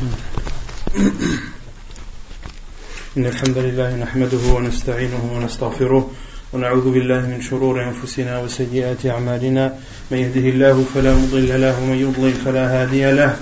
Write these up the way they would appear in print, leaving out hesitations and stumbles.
إن الحمد لله نحمده ونستعينه ونستغفره ونعوذ بالله من شرور أنفسنا وسيئات أعمالنا من يهده الله فلا مضل له ومن يضلل فلا هادي له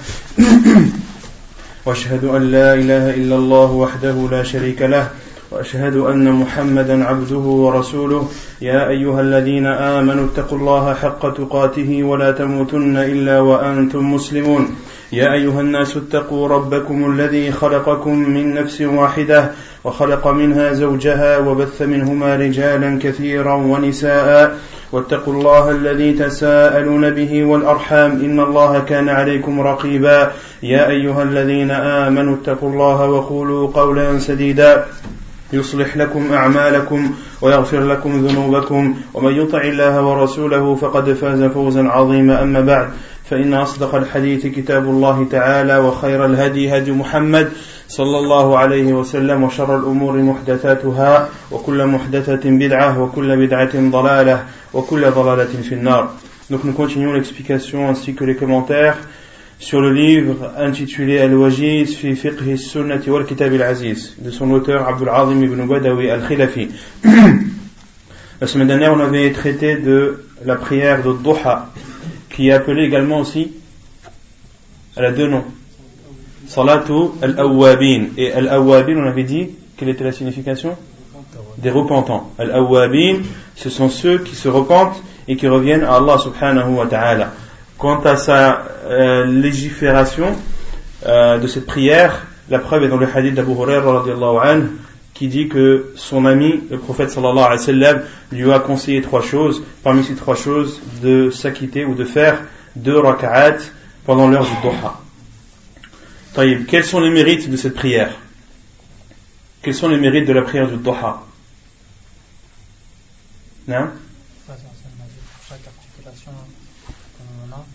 وأشهد أن لا إله إلا الله وحده لا شريك له وأشهد أن محمدا عبده ورسوله يا أيها الذين آمنوا اتقوا الله حق تقاته ولا تموتن إلا وأنتم مسلمون يا أيها الناس اتقوا ربكم الذي خلقكم من نفس واحدة وخلق منها زوجها وبث منهما رجالا كثيرا ونساء واتقوا الله الذي تساءلون به والأرحام إن الله كان عليكم رقيبا يا أيها الذين آمنوا اتقوا الله وقولوا قولا سديدا يصلح لكم أعمالكم ويغفر لكم ذنوبكم ومن يطع الله ورسوله فقد فاز فوزا عظيما أما بعد فإن أصدق الحديث كتاب الله تعالى وخير الهدي هدي محمد صلى الله عليه وسلم وشر الأمور محدثاتها وكل محدثة بدعة وكل بدعة ضلالة وكل ضلالة في النار. Donc nous continuons l'explication ainsi que les commentaires sur le livre intitulé Al-Wajiz fi fiqh as-sunnah wal kitab al-aziz de son auteur Abdul Azim ibn Badawi al-Khilafi. La semaine dernière, on avait traité de la prière de Duha, qui est appelée également aussi, elle a deux noms, Salatu al-Awwabin. Et al-Awwabin, on avait dit, quelle était la signification? Des repentants. Al-Awwabin, ce sont ceux qui se repentent et qui reviennent à Allah subhanahu wa ta'ala. Quant à sa légifération de cette prière, la preuve est dans le hadith d'Abu Hurairah radiyallahu anhu, qui dit que son ami, le prophète sallallahu alayhi wa sallam, lui a conseillé trois choses. Parmi ces trois choses, de s'acquitter ou de faire 2 raka'at pendant l'heure du duha. Taïb, quels sont les mérites de cette prière? Quels sont les mérites de la prière du duha? Non? Chaque articulation qu'on a,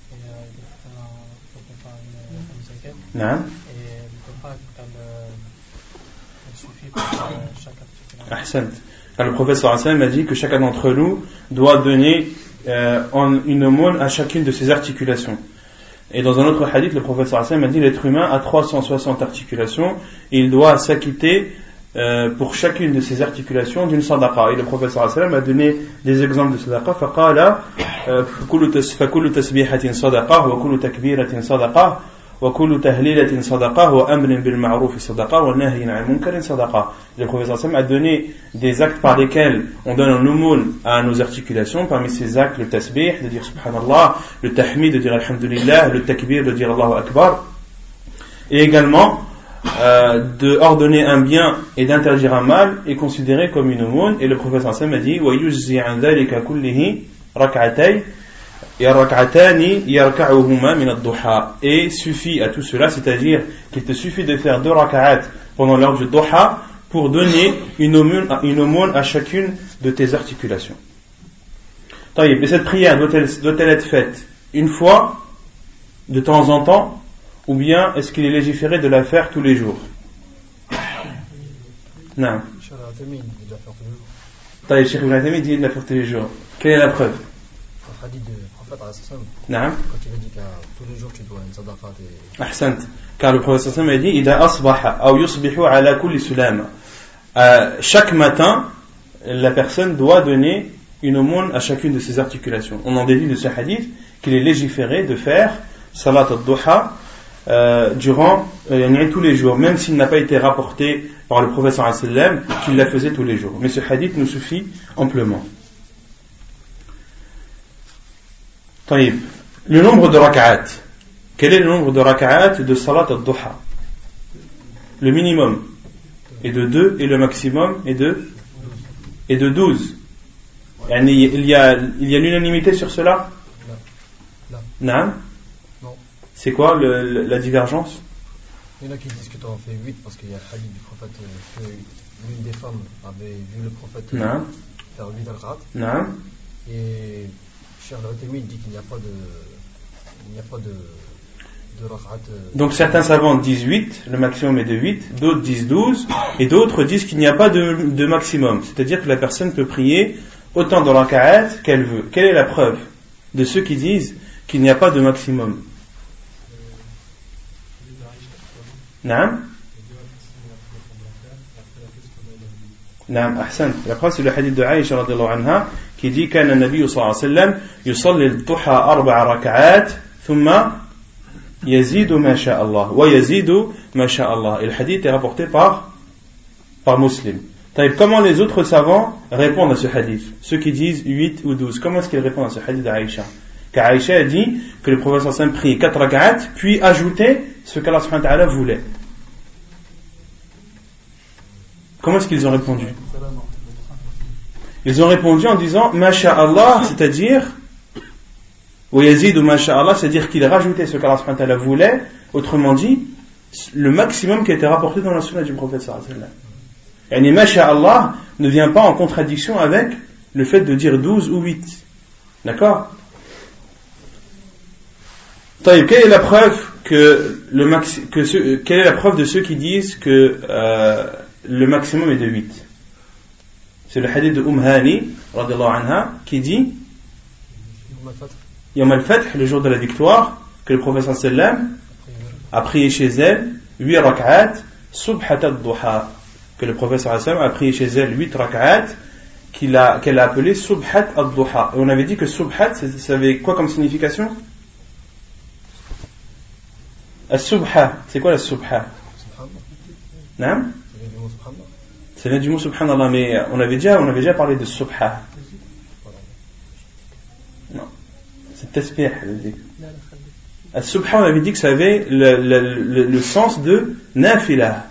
et non? et le duha, elle suffit pour chaque articulation. Ahsant. Car le prophète sallallahu alayhi wa sallam a dit que chacun d'entre nous doit donner une aumône à chacune de ses articulations. Et dans un autre hadith, le prophète sallallahu alayhi wa sallam a dit l'être humain a 360 articulations et il doit s'acquitter pour chacune de ces articulations d'une sadaqa. Et le prophète sallallahu alayhi wa sallam a donné des exemples de sadaqa. فقال فكل تسبيحة صدقة وكل تكبيرة صدقة وكل تهليلة صدقة وأمر بالمعروف صدقة ونهي عن المنكر صدقة. Le prophète sallallahu alayhi wa sallam a donné des actes par lesquels on donne un aumône à nos articulations. Parmi ces actes, le tasbih, de dire subhanallah, le tahmid, de dire alhamdulillah, le takbir, de dire Allahu akbar, et également de ordonner un bien et d'interdire un mal est considéré comme une aumône. Et le prophète sallallahu alayhi wa sallam a dit wa yujzi an dhalika kullihi rak'atay et suffit à tout cela, c'est-à-dire qu'il te suffit de faire 2 raka'at pendant l'heure du duha pour donner une aumône à chacune de tes articulations. Et cette prière doit-elle être faite une fois, de temps en temps, ou bien est-ce qu'il est légiféré de la faire tous les jours? Non. Cheikh Ibn Uthaymin dit de la faire tous les jours. Quelle est la preuve? Le hadith du prophète non. Quand il a dit que tous les jours tu dois une sadaqa. Ahsant. Car le prophète sallallahu alayhi wa sallam a dit Ida asbaha aw yusbihu ala kulli sulama. Chaque matin, la personne doit donner une aumône à chacune de ses articulations. On en déduit de ce hadith qu'il est légiféré de faire salat al-duha durant tous les jours, même s'il n'a pas été rapporté par le prophète sallallahu alayhi wa sallam qu'il la faisait tous les jours. Mais ce hadith nous suffit amplement. طيب. Le nombre de raka'at. Quel est le nombre de raka'at de salat al-duha? Le minimum est de 2 et le maximum est de 12. Il y a l'unanimité sur cela? Non. C'est quoi la divergence? Il y en a qui disent que tu en fais 8 parce qu'il y a le hadith du prophète que l'une des femmes avait vu le prophète faire 8 raka'at. Non. Et Cheikh Al-Uthaymin dit qu'il n'y a pas de raka'at. Donc certains savants disent 8, le maximum est de 8, d'autres disent 12, et d'autres disent qu'il n'y a pas de maximum. C'est-à-dire que la personne peut prier autant de raka'at qu'elle veut. Quelle est la preuve de ceux qui disent qu'il n'y a pas de maximum? Naam. Naam, ahsan. La preuve, c'est le hadith de Aïcha radhiyallahu anha qui dit كان النبي صلى الله عليه وسلم يصلي الضحى 4 ركعات ثم يزيد ما شاء الله ويزيد ما شاء الله. Et le hadith est rapporté par Muslim. Comment les autres savants répondent à ce hadith? Ceux qui disent 8 ou 12, comment est-ce qu'ils répondent à ce hadith d'Aïcha? Car Aïcha a dit que le prophète sallallahu alayhi wa sallam priait 4 rak'at, puis ajoutait ce qu'Allah subhanahu wa ta'ala voulait. Comment est-ce qu'ils ont répondu? Ils ont répondu en disant Masha'Allah, c'est-à-dire ou Yazid ou Masha'Allah, c'est-à-dire qu'il rajoutait ce qu'Allah subhanahu wa ta'ala voulait, autrement dit, le maximum qui a été rapporté dans la sunna du prophète sallallahu alayhi wa sallam. Yani Masha'Allah ne vient pas en contradiction avec le fait de dire 12 ou 8. D'accord? Quelle est la preuve quelle est la preuve de ceux qui disent que le maximum est de 8? C'est le hadith de Hani radhiyallahu anha qui dit Yawm al-Fath, le jour de la victoire, que le prophète sallallahu alayhi wa sallam a prié chez elle 8 rak'at subhat ad-duha, que le prophète sallallahu alayhi wa sallam a prié chez elle 8 rak'at qu'elle a appelé subhat ad-duha. Et on avait dit que subhat, ça avait quoi comme signification? As-subha, c'est quoi la subha? Non? Ça vient du mot subhanallah, mais on avait déjà parlé de subha. Non, c'est tasbih. As-subha, on avait dit que ça avait le sens de nafila.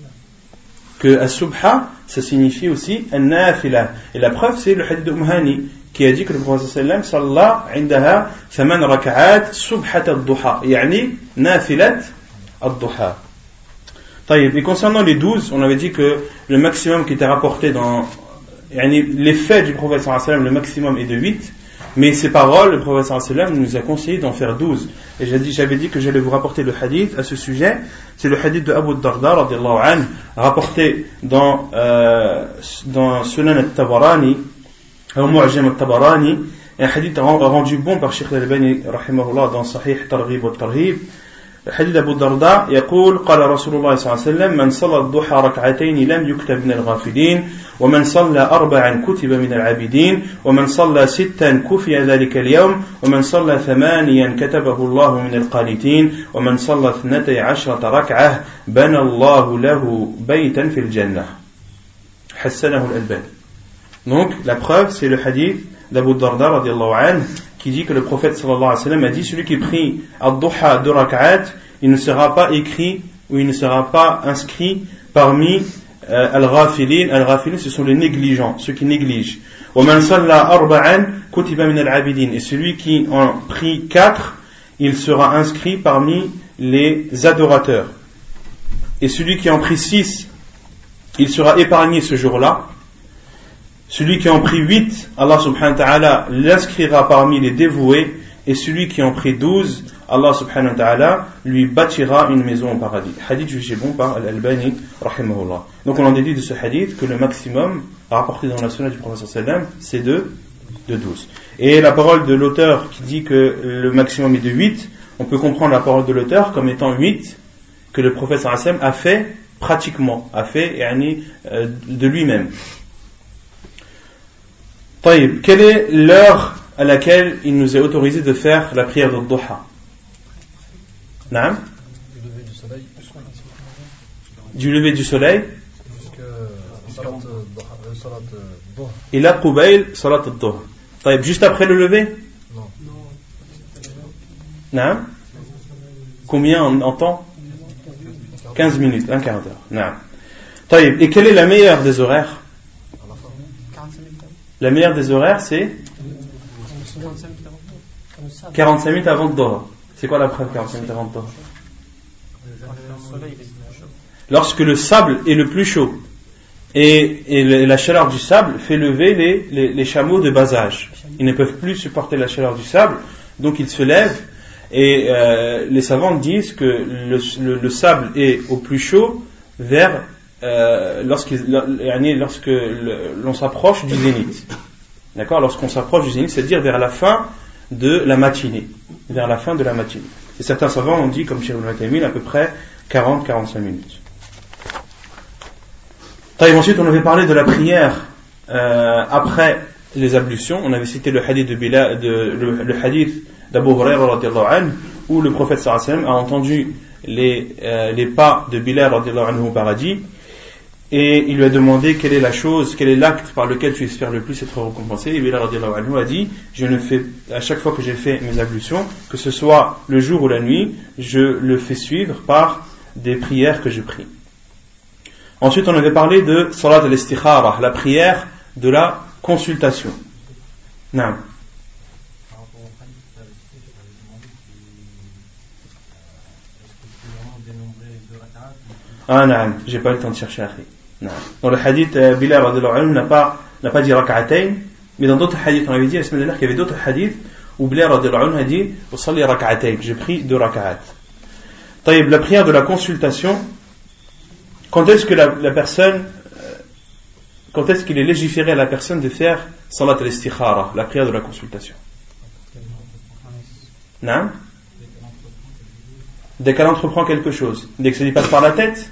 Que as-subha, ça signifie aussi an-nafila. Et la preuve, c'est le hadith de Hani qui a dit que le prophète sallallahu alayhi wa sallam salla indaha 8 rak'at subhat ad-duha, yani nafilat ad-duha. Et concernant les 12, on avait dit que le maximum qui était rapporté dans les faits du prophète sallallahu alayhi wa sallam, le maximum est de 8, mais ses paroles, le prophète sallallahu alayhi wa sallam nous a conseillé d'en faire 12. Et j'avais dit que j'allais vous rapporter le hadith à ce sujet. C'est le hadith de Abu Darda radhiyallahu anhu, rapporté dans Sunan al-Tabarani, au Mu'jam al-Tabarani, un hadith rendu bon par Cheikh al-Albani rahimahullah dans Sahih Targhib wa Tarhib. حديث أبو الدرداء يقول قال رسول الله صلى الله عليه وسلم من صلى الضحى ركعتين لم يكتب من الغافلين ومن صلى 4 كتب من العابدين ومن صلى 6 كفي ذلك اليوم ومن صلى 8 كتبه الله من القانتين ومن صلى 12 ركعة بنى الله له بيتا في الجنة حسنه الألباني. Donc la preuve c'est le hadith d'Abu Darda radhiyallahu anhu qui dit que le prophète sallallahu alayhi wa sallam a dit celui qui prie ad-duha 2 rak'at, il ne sera pas écrit ou il ne sera pas inscrit parmi al-ghafilin. Al-ghafilin, ce sont les négligents, ceux qui négligent. Wa man salla 4 kutiba min al-abidin, et celui qui en prie 4, il sera inscrit parmi les adorateurs. Et celui qui en prie 6, il sera épargné ce jour-là. Celui qui en prie 8, Allah subhanahu wa ta'ala l'inscrira parmi les dévoués, et celui qui en prie 12, Allah subhanahu wa ta'ala lui bâtira une maison au paradis. Hadith jugé bon par Al-Albani rahimahullah. Donc on en déduit de ce hadith que le maximum rapporté dans la sunna du prophète sallallahu alayhi wa sallam c'est de 12. Et la parole de l'auteur qui dit que le maximum est de 8, on peut comprendre la parole de l'auteur comme étant 8 que le prophète sallallahu alayhi wa sallam a fait pratiquement, de lui-même. Quelle est l'heure à laquelle il nous est autorisé de faire la prière de Duha? Du lever du soleil ila qubayl salat ad-duha. Juste après le lever? Non. Combien en temps? 15 minutes, un quart d'heure. Et quelle est la meilleure des horaires? La meilleure des horaires, c'est 45 minutes avant le Dhuhr. C'est quoi la preuve 45 minutes avant le Dhuhr? Lorsque le sable est le plus chaud et la chaleur du sable fait lever les chameaux de bas âge. Ils ne peuvent plus supporter la chaleur du sable, donc ils se lèvent et les savants disent que le sable est au plus chaud vers lorsque l'on s'approche du zénith. D'accord, lorsqu'on s'approche du zénith, c'est-à-dire vers la fin de la matinée. Et certains savants ont dit, comme Cheikh Ibn Uthaymin, à peu près 40-45 minutes. Ensuite, on avait parlé de la prière après les ablutions. On avait cité le hadith le hadith d'Abu Hurairah radhiyallahu anhu, où le prophète sallallahu alayhi wa sallam a entendu les pas de Bilal radhiyallahu anhu au paradis, et il lui a demandé quelle est l'acte par lequel tu espères le plus être récompensé. Et Bilal radhiyallahu anhu a dit, à chaque fois que j'ai fait mes ablutions, que ce soit le jour ou la nuit, je le fais suivre par des prières que je prie. Ensuite, on avait parlé de salat al-istikhara, la prière de la consultation. Non. Non, j'ai pas eu le temps de chercher après. Dans le hadith, Bilal radhiyallahu anhu n'a pas dit rak'atayn, mais dans d'autres hadiths, on avait dit la semaine dernière qu'il y avait d'autres hadiths où Bilal radhiyallahu anhu a dit usalli rak'atayn, j'ai pris 2 rak'at. La prière de la consultation. Quand est-ce qu'il est légiféré à la personne de faire salat al-istikhara, la prière de la consultation? Non? Dès qu'elle entreprend quelque chose, dès que ça lui passe par la tête,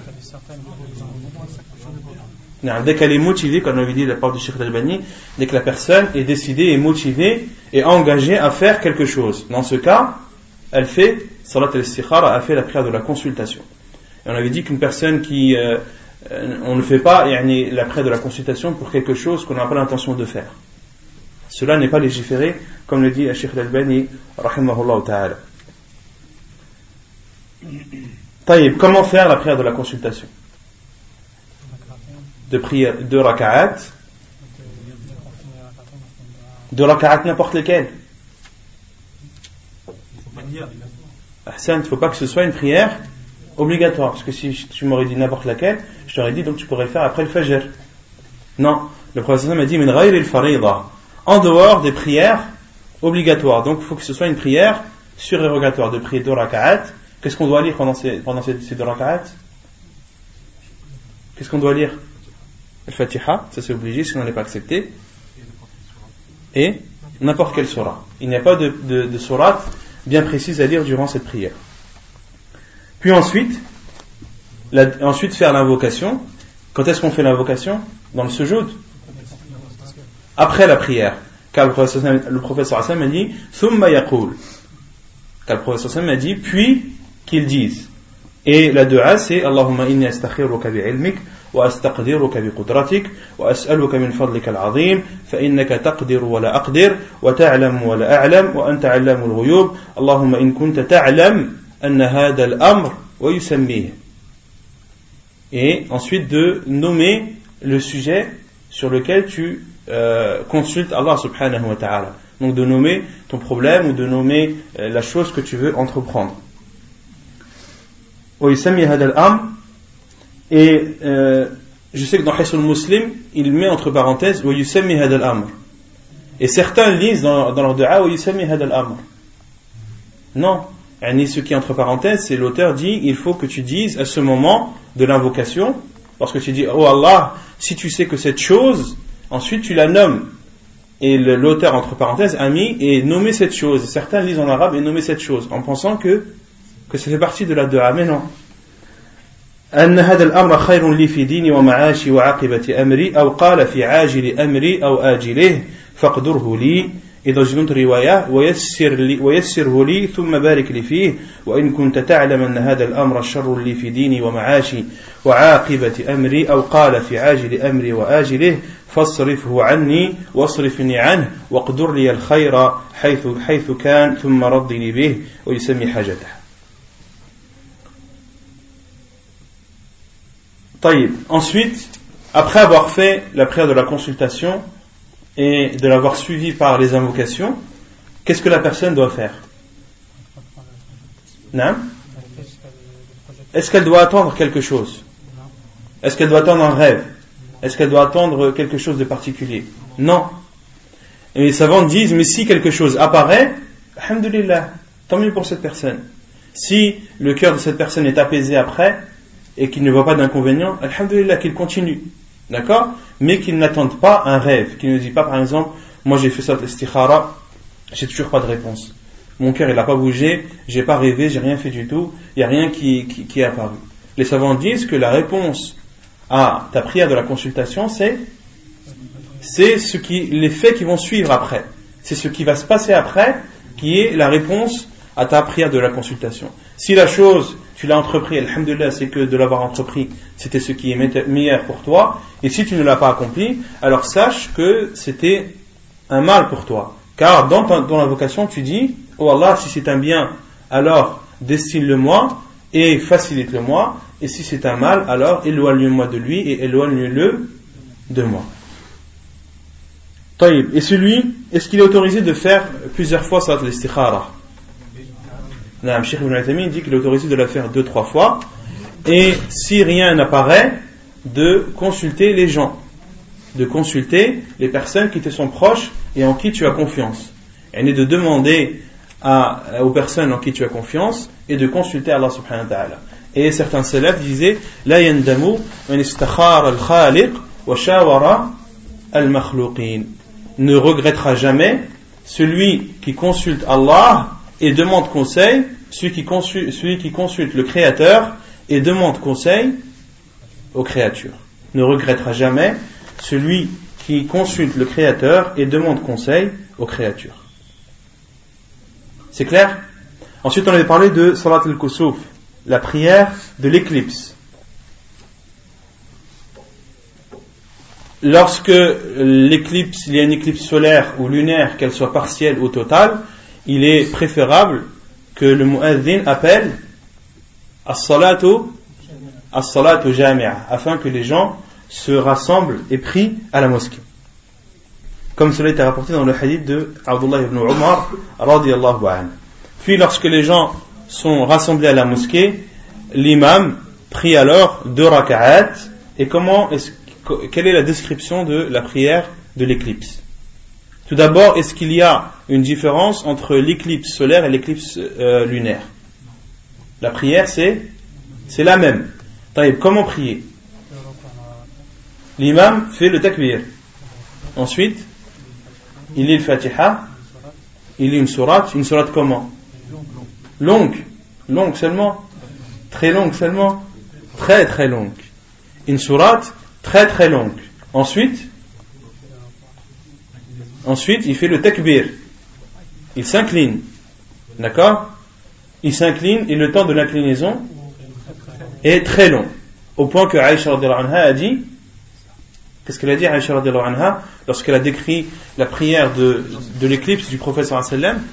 non, dès qu'elle est motivée, comme on avait dit de la part du Cheikh Al-Albani, dès que la personne est décidée, est motivée et engagée à faire quelque chose. Dans ce cas, elle fait salat al-istikhara, elle fait la prière de la consultation. Et on avait dit qu'une personne on ne fait pas la prière de la consultation pour quelque chose qu'on n'a pas l'intention de faire. Cela n'est pas légiféré, comme le dit Cheikh Al-Albani, rahimahullah ta'ala. Comment faire la prière de la consultation? De prier 2 raka'at. 2 raka'at n'importe lesquels. Ahsan, il ne faut pas que ce soit une prière obligatoire, parce que si tu m'aurais dit n'importe laquelle, je t'aurais dit donc tu pourrais le faire après le fajr. Non, le prophète m'a dit min ghayri al-farida, en dehors des prières obligatoires. Donc il faut que ce soit une prière surérogatoire de prier 2 raka'at. Qu'est-ce qu'on doit lire pendant ces 2 raka'at? Qu'est-ce qu'on doit lire? Al-Fatiha, ça c'est obligé, sinon on n'est pas accepté. Et n'importe quelle sourate. Il n'y a pas de sourate bien précise à lire durant cette prière. Puis ensuite faire l'invocation. Quand est-ce qu'on fait l'invocation? Dans le sujoud. Après la prière. Car le prophète sallallahu alayhi wa sallam a dit thumma yaqul. Car le prophète sallallahu alayhi wa sallam a dit puis qu'ils disent. Et la dua c'est Allahumma inni astakhiruka bi'ilmik wa astaqdiruka biqudratik wa as'aluka min fadlika al-'azim fa innaka taqdiru wa la aqdir wa ta'lamu wa la a'lam wa anta 'allamul ghuyub Allahumma in kunta ta'lam anna hadha al-amr wa yusammihi. Et ensuite de nommer le sujet sur lequel tu consultes Allah subhanahu wa ta'ala. Donc de nommer ton problème ou de nommer la chose que tu veux entreprendre. Et je sais que dans Hisn Muslim il met entre parenthèses et certains lisent dans leur dua non, ce qui est entre parenthèses, c'est l'auteur dit il faut que tu dises à ce moment de l'invocation, lorsque tu dis oh Allah, si tu sais que cette chose, ensuite tu la nommes. Et l'auteur entre parenthèses a mis et nommé cette chose. Certains lisent en arabe et nommer cette chose en pensant que ça fait partie de la dua, mais non. أن هذا الأمر خير لي في ديني ومعاشي وعاقبة أمري أو قال في عاجل أمري أو آجله فاقدره لي. Et dans une autre riwaya ويسره لي ثم بارك لي فيه وإن كنت تعلم أن هذا الأمر شر لي في ديني ومعاشي وعاقبة أمري أو قال في عاجل أمري وآجله فاصرفه عني واصرفني عنه واقدر لي الخير حيث كان ثم ردني به ويسمي حاجته. Ensuite, après avoir fait la prière de la consultation et de l'avoir suivie par les invocations, qu'est-ce que la personne doit faire? Non? Est-ce qu'elle doit attendre quelque chose? Est-ce qu'elle doit attendre un rêve? Est-ce qu'elle doit attendre quelque chose de particulier? Non. Et les savants disent, mais si quelque chose apparaît, alhamdulillah, tant mieux pour cette personne. Si le cœur de cette personne est apaisé après, et qu'il ne voit pas d'inconvénient, alhamdulillah, qu'il continue, d'accord, mais qu'il n'attende pas un rêve, qu'il ne dit pas par exemple moi j'ai fait ça l'istikhara, j'ai toujours pas de réponse, mon cœur il n'a pas bougé, j'ai pas rêvé, j'ai rien fait du tout, il n'y a rien qui est apparu. Les savants disent que la réponse à ta prière de la consultation, c'est les faits qui vont suivre après. C'est ce qui va se passer après qui est la réponse à ta prière de la consultation. Si la chose, tu l'as entrepris, alhamdoulilah, c'est que de l'avoir entrepris, c'était ce qui est meilleur pour toi, et si tu ne l'as pas accompli, alors sache que c'était un mal pour toi. Car dans la vocation, tu dis, oh Allah, si c'est un bien, alors destine-le-moi et facilite-le-moi, et si c'est un mal, alors éloigne-moi de lui et éloigne-le de moi. Et celui, est-ce qu'il est autorisé de faire plusieurs fois salat al-istikhara? Cheikh Ibn Uthaymin dit qu'il est autorisé de la faire 2-3 fois, et si rien n'apparaît, de consulter les gens, de consulter les personnes qui te sont proches et en qui tu as confiance, et de demander aux personnes en qui tu as confiance et de consulter Allah subhanahu wa ta'ala. Et certains salafs disaient la yandamu man istakhara al-khaliq wa shawara al-makhluqin, ne regrettera jamais celui qui consulte Allah et demande conseil, celui qui consulte le Créateur et demande conseil aux créatures. Ne regrettera jamais celui qui consulte le Créateur et demande conseil aux créatures. C'est clair? Ensuite, on avait parlé de Salat al-Kusuf, la prière de l'éclipse. Lorsque l'éclipse, il y a une éclipse solaire ou lunaire, qu'elle soit partielle ou totale, il est préférable que le mu'adhin appelle as-salatu jami'a, afin que les gens se rassemblent et prient à la mosquée. Comme cela est rapporté dans le hadith de Abdullah ibn Umar radiyallahu anhu. Puis lorsque les gens sont rassemblés à la mosquée, l'imam prie alors 2 raka'at. Et quelle est la description de la prière de l'éclipse? Tout d'abord, est-ce qu'il y a une différence entre l'éclipse solaire et l'éclipse lunaire? La prière, c'est la même. Comment prier? L'imam fait le takbir. Ensuite, il lit le Fatiha. Il lit une sourate comment? Longue seulement? Très longue seulement? Très très longue. Une sourate très très longue. Ensuite, il fait le takbir. Il s'incline. D'accord? Il s'incline et le temps de l'inclinaison est très long. Au point que Aïcha radhiyallahu anha a dit, qu'est-ce qu'elle a dit Aïcha radhiyallahu anha lorsqu'elle a décrit la prière de l'éclipse du prophète sallallahu alayhi wa sallam?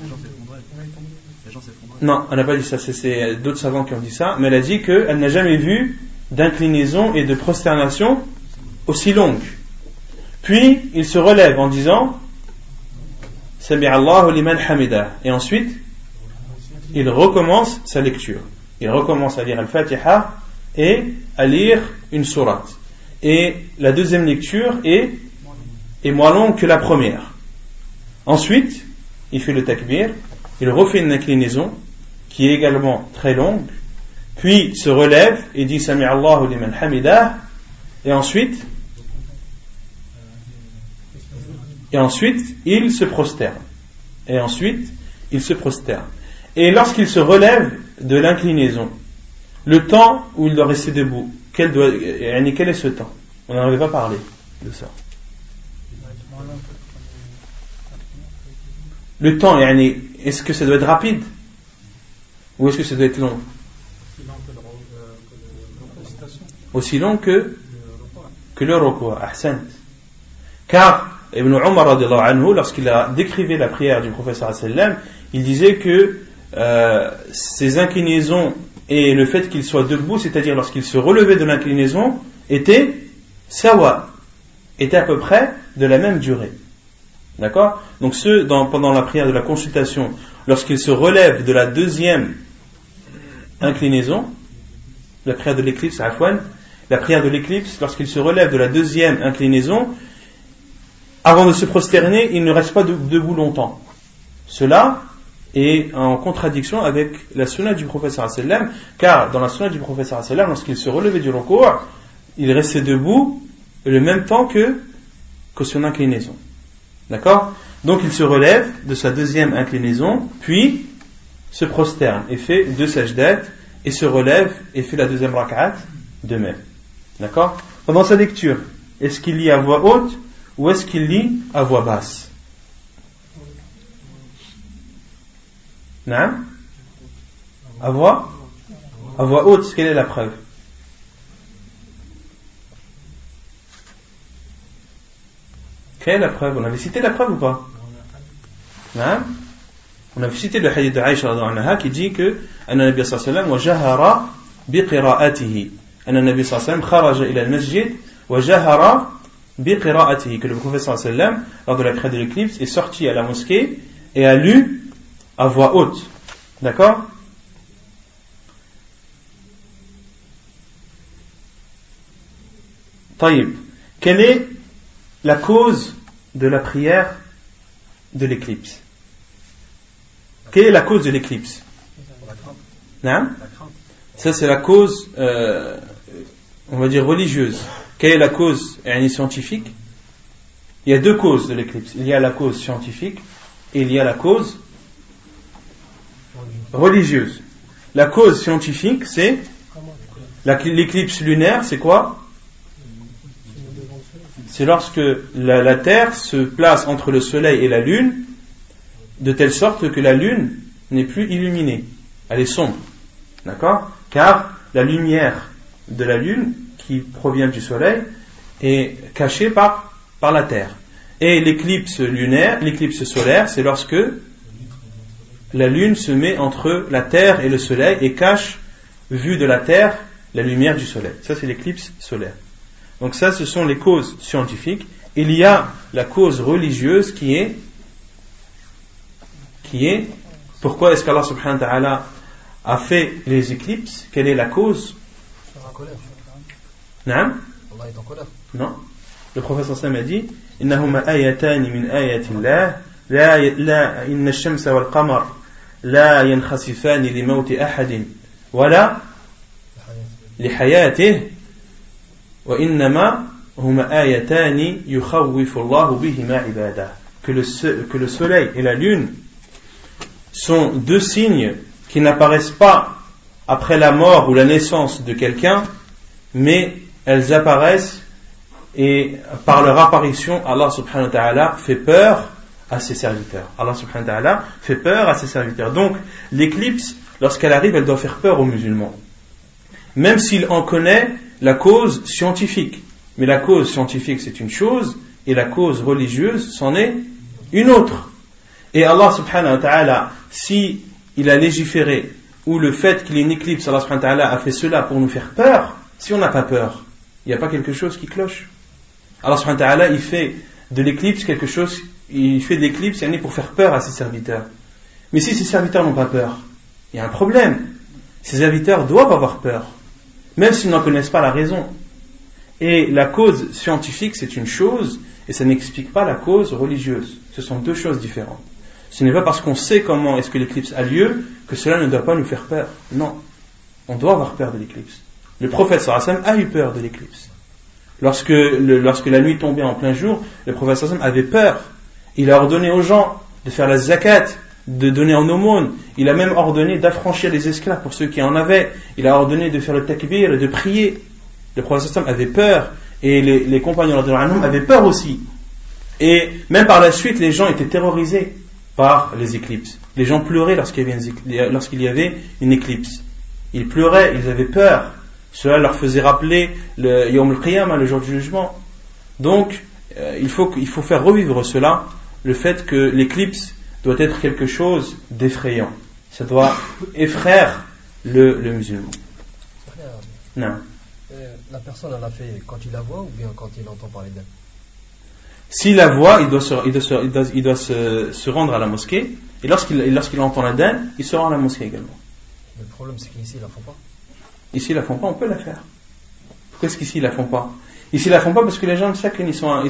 Non, elle n'a pas dit ça, c'est d'autres savants qui ont dit ça, mais elle a dit qu'elle n'a jamais vu d'inclinaison et de prosternation aussi longue. Puis il se relève en disant Sami'a Allahu liman hamidah, et ensuite il recommence sa lecture. Il recommence à lire Al-Fatiha et à lire une sourate. Et la deuxième lecture est moins longue que la première. Ensuite, il fait le takbir, il refait une inclinaison qui est également très longue, puis se relève et dit Sami'a Allahu liman hamidah, et ensuite il se prosterne. Et lorsqu'il se relève de l'inclinaison, le temps où il doit rester debout, quel est ce temps? On n'en avait pas parlé de ça. Le temps, est-ce que ça doit être rapide? Ou est-ce que ça doit être long? Aussi long que le ruku'. Ahsant. Car Ibn Umar radhiyallahu anhu, lorsqu'il a décrivé la prière du prophète sallallahu alayhi wa sallam, il disait que ses inclinaisons et le fait qu'il soit debout, c'est-à-dire lorsqu'il se relevait de l'inclinaison, était à peu près de la même durée. D'accord? Donc pendant la prière de la consultation, lorsqu'il se relève de la deuxième inclinaison, la prière de l'éclipse, lorsqu'il se relève de la deuxième inclinaison, avant de se prosterner, il ne reste pas debout longtemps. Cela est en contradiction avec la sunna du prophète sallallahu alayhi wa sallam, car dans la sunna du prophète sallallahu alayhi wa sallam, lorsqu'il se relevait du ruku', il restait debout le même temps que son inclinaison. D'accord? Donc il se relève de sa deuxième inclinaison, puis se prosterne et fait 2 sajdat, et se relève et fait la deuxième rak'at de même. D'accord? Pendant sa lecture, est-ce qu'il lit à voix haute ou est-ce qu'il lit à voix basse? Non? À voix haute, quelle est la preuve? Quelle est la preuve? On avait cité la preuve ou pas? Non? On avait cité le hadith de Aïcha radhiyallahu anha qui dit que Anna Nabi sallallahu alayhi wa sallam wa jahara bi qira'atihi. Anna Nabi sallallahu alayhi wa sallam kharaja ila al-masjid wa jahara bi qira'atihi. Que le prophète sallallahu alayhi wa sallam, lors de la prière de l'éclipse, est sorti à la mosquée et a lu à voix haute. D'accord? Taïb. Quelle est la cause de la prière de l'éclipse? Quelle est la cause de l'éclipse? Non? Ça c'est la cause, on va dire religieuse. Quelle est la cause scientifique? Il y a 2 causes de l'éclipse. Il y a la cause scientifique et il y a la cause religieuse. La cause scientifique, c'est l'éclipse lunaire, c'est quoi? C'est lorsque la Terre se place entre le Soleil et la Lune, de telle sorte que la Lune n'est plus illuminée. Elle est sombre. D'accord? Car la lumière de la Lune, qui provient du Soleil, est cachée par la Terre. Et l'éclipse lunaire, l'éclipse solaire, c'est lorsque la Lune se met entre la Terre et le Soleil et cache, vue de la Terre, la lumière du Soleil. Ça, c'est l'éclipse solaire. Donc ça, ce sont les causes scientifiques. Il y a la cause religieuse qui est pourquoi est-ce qu'Allah subhanahu wa ta'ala a fait les éclipses? Quelle est la cause? Non? Allah est en colère. Non. Le prophète sallallahu alayhi wa sallam a dit innahuma ayatani min ayatillah la inna ash-shamsa wal qamar la yankhasifani li mawti ahadin wala li hayatihi wa innama huma ayatani yukhawwifu Allahu bihima ibadah. Que le soleil et la lune sont 2 signes qui n'apparaissent pas après la mort ou la naissance de quelqu'un, mais elles apparaissent et par leur apparition, Allah subhanahu wa ta'ala fait peur à ses serviteurs. Allah subhanahu wa ta'ala fait peur à ses serviteurs. Donc, l'éclipse, lorsqu'elle arrive, elle doit faire peur aux musulmans. Même s'il en connaît la cause scientifique. Mais la cause scientifique, c'est une chose, et la cause religieuse, c'en est une autre. Et Allah subhanahu wa ta'ala, si il a légiféré, ou le fait qu'il y ait une éclipse, Allah subhanahu wa ta'ala a fait cela pour nous faire peur, si on n'a pas peur, il n'y a pas quelque chose qui cloche. Allah subhanahu wa ta'ala, il fait de l'éclipse quelque chose, il fait de l'éclipse pour faire peur à ses serviteurs. Mais si ses serviteurs n'ont pas peur, il y a un problème. Ses serviteurs doivent avoir peur, même s'ils n'en connaissent pas la raison. Et la cause scientifique, c'est une chose, et ça n'explique pas la cause religieuse. Ce sont 2 choses différentes. Ce n'est pas parce qu'on sait comment est-ce que l'éclipse a lieu que cela ne doit pas nous faire peur. Non, on doit avoir peur de l'éclipse. Le prophète sallallahu alayhi wa sallam a eu peur de l'éclipse. Lorsque la nuit tombait en plein jour, le prophète sallallahu alayhi wa sallam avait peur. Il a ordonné aux gens de faire la zakat, de donner en aumône. Il a même ordonné d'affranchir les esclaves pour ceux qui en avaient. Il a ordonné de faire le takbir et de prier. Le prophète sallallahu alayhi wa sallam avait peur, et les compagnons radhiyallahu anhum avaient peur aussi. Et même par la suite, les gens étaient terrorisés par les éclipses. Les gens pleuraient lorsqu'il y avait une éclipse. Ils pleuraient, ils avaient peur. Cela leur faisait rappeler le Yawm al-Qiyamah, le jour du jugement. Donc, il faut faire revivre cela, le fait que l'éclipse doit être quelque chose d'effrayant. Ça doit effraire le musulman. Non. La personne, elle l'a fait quand il la voit ou bien quand il entend parler d'elle? S'il la voit, il doit se rendre à la mosquée, et lorsqu'il entend la danne, il se rend à la mosquée également. Le problème, c'est qu'ici, ils la font pas. Ici, ils la font pas, on peut la faire. Pourquoi est-ce qu'ici, ils la font pas? Ici, ils la font pas parce que les gens de chacun,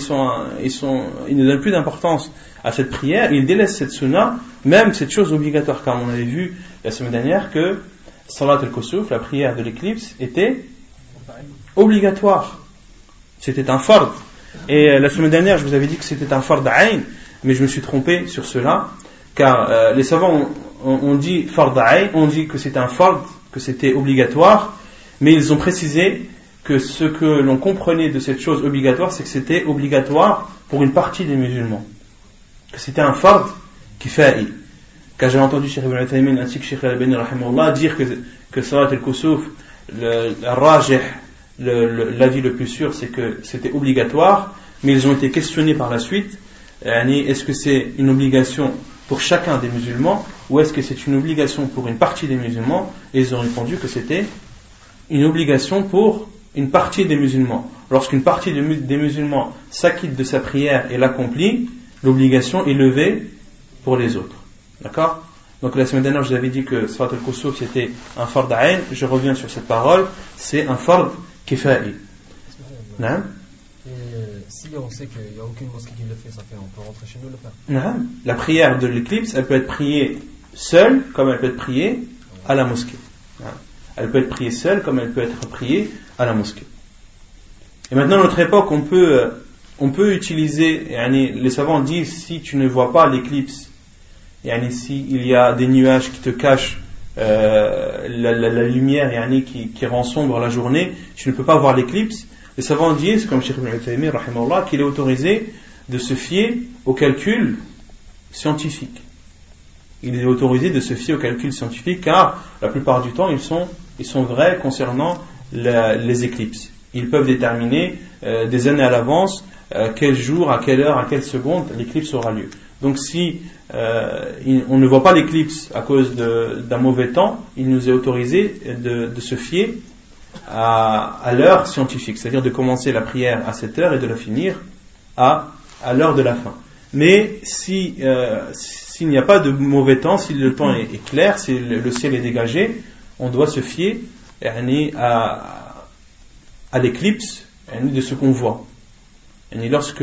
ils ne donnent plus d'importance à cette prière, ils délaissent cette sunna, même cette chose obligatoire, car on avait vu la semaine dernière que Salat al-Kusuf, la prière de l'éclipse, était obligatoire. C'était un fard. Et la semaine dernière, je vous avais dit que c'était un fard ayn, mais je me suis trompé sur cela, car les savants ont dit fard ayn, on dit que c'était un fard, que c'était obligatoire, mais ils ont précisé que ce que l'on comprenait de cette chose obligatoire, c'est que c'était obligatoire pour une partie des musulmans, que c'était un fard kifa'i. Car j'ai entendu Cheikh Ibn Uthaymin ainsi que Cheikh Al-Albani rahimahullah dire que Salat al-Kusuf, le rajih, l'avis le plus sûr, c'est que c'était obligatoire, mais ils ont été questionnés par la suite, est-ce que c'est une obligation pour chacun des musulmans ou est-ce que c'est une obligation pour une partie des musulmans, et ils ont répondu que c'était une obligation pour une partie des musulmans. Lorsqu'une partie des musulmans s'acquitte de sa prière et l'accomplit, l'obligation est levée pour les autres. D'accord? Donc la semaine dernière je vous avais dit que Salat al-Kusuf c'était un fard ayn, je reviens sur cette parole, c'est un fard kifa'i. Non? Et si on sait qu'il n'y a aucune mosquée qui le fait, ça fait on peut rentrer chez nous le faire. Non? La prière de l'éclipse, elle peut être priée seule comme elle peut être priée à la mosquée. Elle peut être priée seule comme elle peut être priée à la mosquée. Et maintenant à notre époque on peut utiliser, les savants disent si tu ne vois pas l'éclipse, s'il y a des nuages qui te cachent la lumière qui rend sombre la journée, tu ne peux pas voir l'éclipse. Les savants disent, comme Cheikh Ibn Uthaymin rahimahullah, qu'il est autorisé de se fier au calcul scientifique. Il est autorisé de se fier au calcul scientifique car la plupart du temps ils sont vrais concernant les éclipses. Ils peuvent déterminer des années à l'avance quel jour, à quelle heure, à quelle seconde l'éclipse aura lieu. Donc si on ne voit pas l'éclipse à cause d'un mauvais temps, il nous est autorisé de se fier à l'heure scientifique, c'est-à-dire de commencer la prière à cette heure et de la finir à l'heure de la fin. Mais s'il n'y a pas de mauvais temps, si le temps est clair, si le ciel est dégagé, on doit se fier à l'éclipse de ce qu'on voit. Lorsque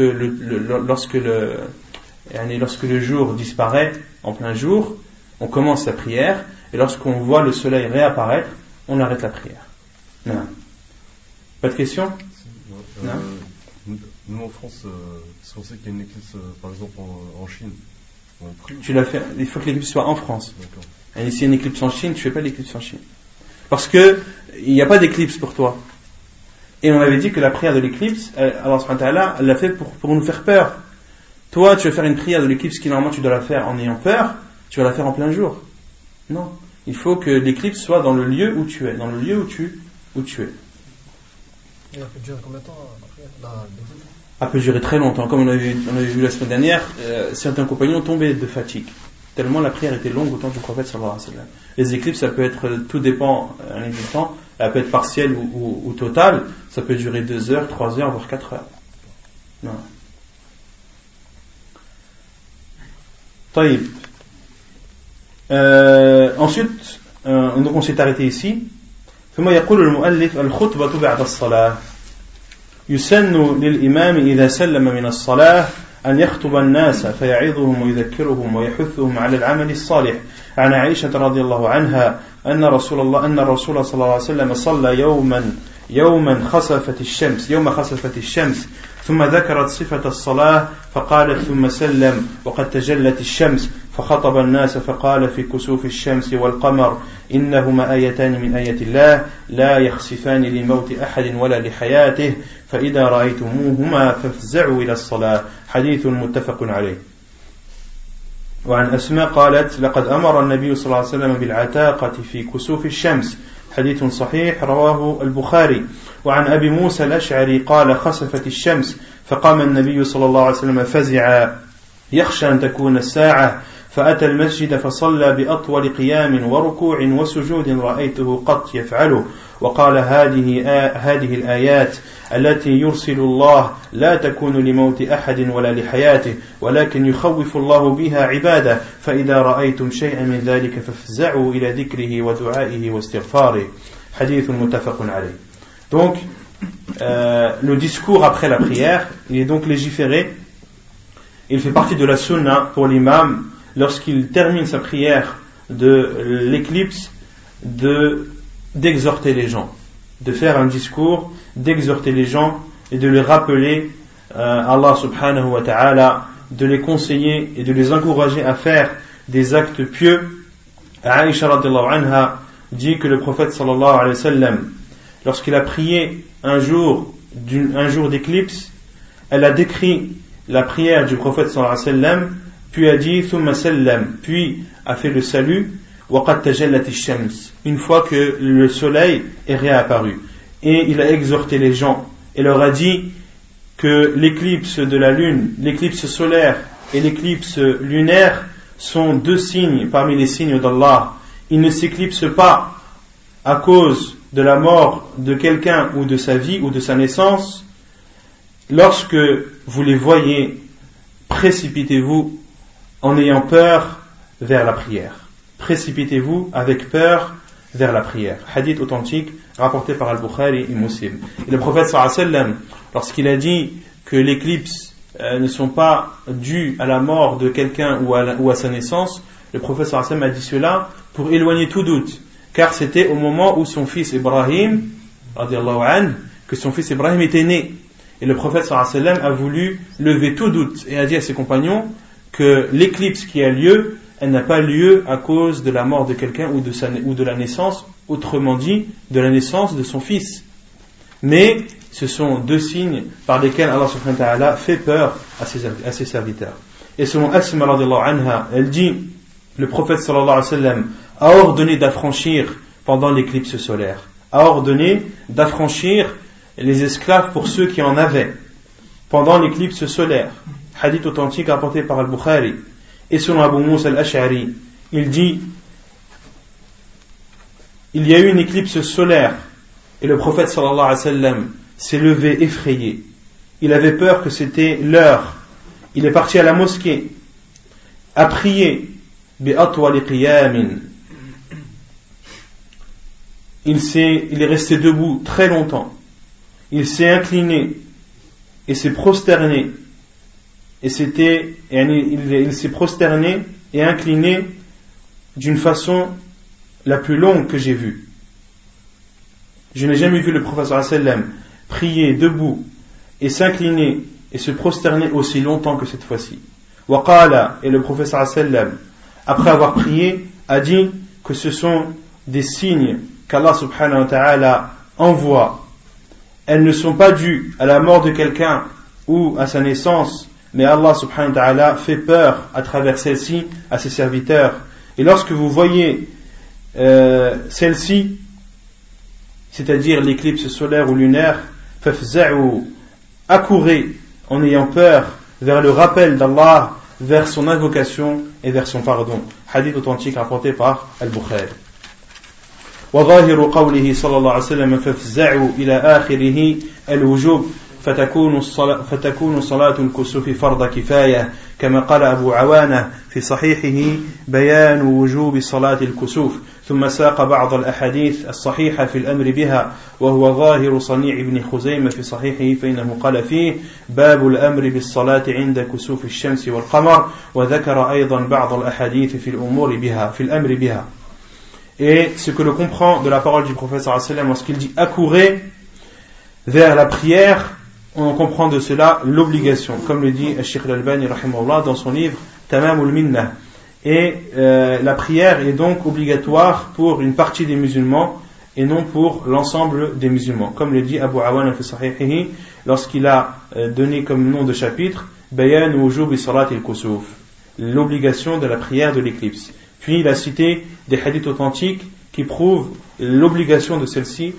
le jour disparaît en plein jour, on commence la prière, et lorsqu'on voit le soleil réapparaître, on arrête la prière. Non. Pas de questions? Non. Nous en France, si on sait qu'il y a une éclipse, par exemple en Chine, on prie. Il faut que l'éclipse soit en France. D'accord. Et s'il y a une éclipse en Chine, tu fais pas l'éclipse en Chine. Parce que il n'y a pas d'éclipse pour toi. Et on avait dit que la prière de l'éclipse, Allah subhanahu wa ta'ala l'a fait pour nous faire peur. Toi, tu vas faire une prière de l'éclipse qui normalement tu dois la faire en ayant peur, tu vas la faire en plein jour. Non. Il faut que l'éclipse soit dans le lieu où tu es, dans le lieu où tu es. Et elle peut durer combien de temps la l'éclipse? Elle peut durer très longtemps. Comme on avait vu la semaine dernière, certains compagnons tombaient de fatigue. Tellement la prière était longue au temps du prophète sallallahu alayhi wa sallam. Les éclipses, ça peut être, tout dépend du temps, elle peut être partielle ou totale, ça peut durer 2 heures, 3 heures, voire 4 heures. Non. طيب. Ensuite, donc on s'est arrêté ici. ثم يقول المؤلف الخطبة بعد الصلاة يسن للإمام إذا سلم من الصلاة أن يخطب الناس فيعظهم ويذكرهم ويحثهم على العمل الصالح. عن عائشة رضي الله عنها أن الرسول صلى الله عليه وسلم صلى يوم خسفت الشمس ثم ذكرت صفة الصلاة فقالت ثم سلم وقد تجلت الشمس فخطب الناس فقال في كسوف الشمس والقمر إنهما آيتان من آيات الله لا يخسفان لموت أحد ولا لحياته فإذا رأيتموهما فافزعوا إلى الصلاة. حديث متفق عليه. وعن أسماء قالت لقد أمر النبي صلى الله عليه وسلم بالعتاقة في كسوف الشمس. حديث صحيح رواه البخاري. وعن أبي موسى الأشعري قال خسفت الشمس فقام النبي صلى الله عليه وسلم فزعا يخشى أن تكون الساعة فأتى المسجد فصلى بأطول قيام وركوع وسجود رأيته قط يفعله وقال هذه الآيات التي يرسل الله لا تكون لموت أحد ولا لحياته ولكن يخوف الله بها عباده فإذا رأيتم شيئا من ذلك فافزعوا إلى ذكره ودعائه واستغفاره. حديث متفق عليه. Donc, le discours après la prière, il est donc légiféré. Il fait partie de la sunna pour l'imam, lorsqu'il termine sa prière de l'éclipse, d'exhorter les gens, de faire un discours, d'exhorter les gens et de les rappeler Allah subhanahu wa ta'ala de les conseiller et de les encourager à faire des actes pieux. Aïcha radhiyallahu anha dit que le prophète sallallahu alayhi wa sallam, lorsqu'il a prié un jour d'éclipse, elle a décrit la prière du prophète sallallahu alayhi wa sallam, puis a dit thumma sallam, puis a fait le salut, wa qad tajallat ash-shams, une fois que le soleil est réapparu. Et il a exhorté les gens et leur a dit que l'éclipse de la lune, l'éclipse solaire et l'éclipse lunaire sont deux signes parmi les signes d'Allah. Ils ne s'éclipsent pas à cause de la mort de quelqu'un ou de sa vie ou de sa naissance. Lorsque vous les voyez, précipitez-vous en ayant peur vers la prière. Précipitez-vous avec peur vers la prière. Hadith authentique rapporté par Al-Bukhari et Muslim. Et le prophète sallallahu alayhi wa sallam, lorsqu'il a dit que l'éclipse ne sont pas dus à la mort de quelqu'un ou à sa naissance, le prophète sallallahu alayhi wa sallam a dit cela pour éloigner tout doute, car c'était au moment où son fils Ibrahim radiyallahu anhu, que son fils Ibrahim était né, et le prophète sallallahu alayhi wa sallam a voulu lever tout doute et a dit à ses compagnons que l'éclipse qui a lieu, elle n'a pas lieu à cause de la mort de quelqu'un ou de la naissance, autrement dit de la naissance de son fils, mais ce sont deux signes par lesquels Allah subhanahu wa ta'ala fait peur à ses serviteurs. Et selon Asma radhiyallahu anha, elle dit, le prophète sallallahu alayhi wa sallam a ordonné d'affranchir pendant l'éclipse solaire, a ordonné d'affranchir les esclaves pour ceux qui en avaient pendant l'éclipse solaire. Hadith authentique rapporté par Al-Bukhari. Et selon Abu Musa al-Ash'ari, il dit, il y a eu une éclipse solaire et le prophète sallallahu alayhi wa sallam s'est levé effrayé. Il avait peur que c'était l'heure. Il est parti à la mosquée, a prié bi'atwali qiyamin. Il est resté debout très longtemps. Il s'est incliné et s'est prosterné. Il s'est prosterné et incliné d'une façon la plus longue que j'ai vue. Je n'ai jamais vu le prophète sallallahu alayhi wa sallam prier debout et s'incliner et se prosterner aussi longtemps que cette fois-ci. Wa qala, et le prophète sallallahu alayhi wa sallam, après avoir prié, a dit que ce sont des signes qu'Allah subhanahu wa ta'ala envoie. Elles ne sont pas dues à la mort de quelqu'un ou à sa naissance, mais Allah subhanahu wa ta'ala fait peur à travers celle-ci à ses serviteurs. Et lorsque vous voyez celle-ci, c'est-à-dire l'éclipse solaire ou lunaire, fafza'u, accourez en ayant peur vers le rappel d'Allah, vers son invocation et vers son pardon. Hadith authentique rapporté par Al-Bukhari. وظاهر قوله صلى الله عليه وسلم فافزعوا إلى آخره الوجوب فتكون صلاة الكسوف فرض كفاية كما قال أبو عوانة في صحيحه بيان وجوب صلاة الكسوف ثم ساق بعض الأحاديث الصحيحة في الأمر بها وهو ظاهر صنيع ابن خزيمة في صحيحه فإنه قال فيه باب الأمر بالصلاة عند كسوف الشمس والقمر وذكر أيضا بعض الأحاديث في الأمور بها في الأمر بها. Et ce que l'on comprend de la parole du prophète sallallahu alayhi wa sallam lorsqu'il dit accourez vers la prière, on comprend de cela l'obligation, comme le dit Cheikh Al-Albani rahimahullah dans son livre Tamamul Minnah. Et la prière est donc obligatoire pour une partie des musulmans et non pour l'ensemble des musulmans, comme le dit Abu Awana fi Sahihihi lorsqu'il a donné comme nom de chapitre Bayan wujub salat al-kusuf, l'obligation de la prière de l'éclipse. Puis il a cité des hadiths authentiques qui prouvent l'obligation de celle-ci.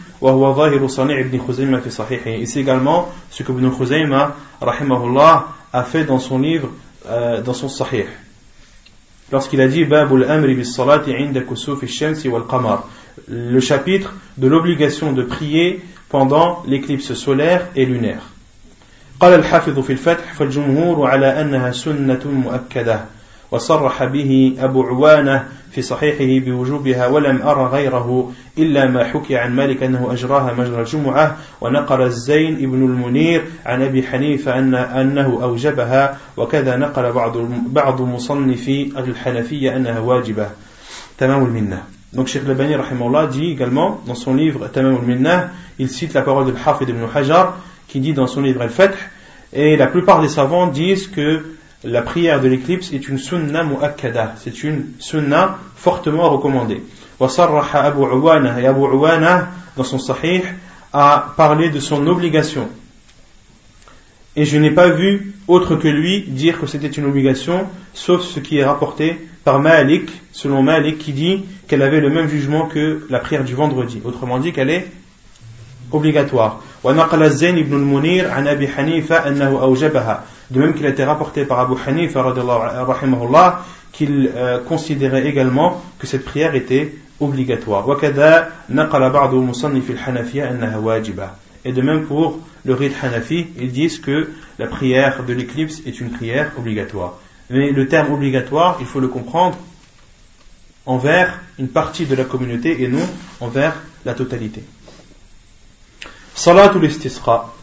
Et c'est également ce que Ibn Khuzayma rahimahullah a fait dans son livre, dans son Sahih, lorsqu'il a dit Babul amri bis salati inda kusuf ash-shamsi wal qamar, le chapitre de l'obligation de prier pendant l'éclipse solaire et lunaire. قال الحافظ في الفتح فالجمهور على أنها سنة مؤكدة وصرح به أبو عوانة في صحيحه بوجوبها ولم أرى غيره إلا ما حكي عن مالك أنه أجراها مجرى الجمعة ونقل الزين ابن المنير عن أبي حنيفة أنه أوجبها وكذا نقل بعض مصنفي الحنفية أنها واجبة. تمام المنة. Donc Cheikh Al-Albani rahimahullah dit également dans son livre Tamam al-Minnah, il cite la parole de Hafid ibn Hajar qui dit dans son livre Al-Fath, et la plupart des savants disent que la prière de l'éclipse est une sunna mu'akkada, c'est une sunna fortement recommandée. وصرح أبو عوانة, et Abu Uwana dans son Sahih a parlé de son obligation. Et je n'ai pas vu autre que lui dire que c'était une obligation, sauf ce qui est rapporté par Malik, selon Malik, qui dit qu'elle avait le même jugement que la prière du vendredi. Autrement dit qu'elle est obligatoire. وَنَقَلَ الزَّيْنِ ibn al-Munir عن أبي حنيفة أنه أوجبها. De même qu'il a été rapporté par Abu Hanifa rahimahullah qu'il considérait également que cette prière était obligatoire. وَكَذَا نَقَلَ بَعْضُ مُصَنِّفِ الْحَنَفِيَّةِ أنها واجبة. Et de même pour le rite Hanafi, ils disent que la prière de l'éclipse est une prière obligatoire. Mais le terme obligatoire, il faut le comprendre envers une partie de la communauté et non envers la totalité. Salatul istisqa,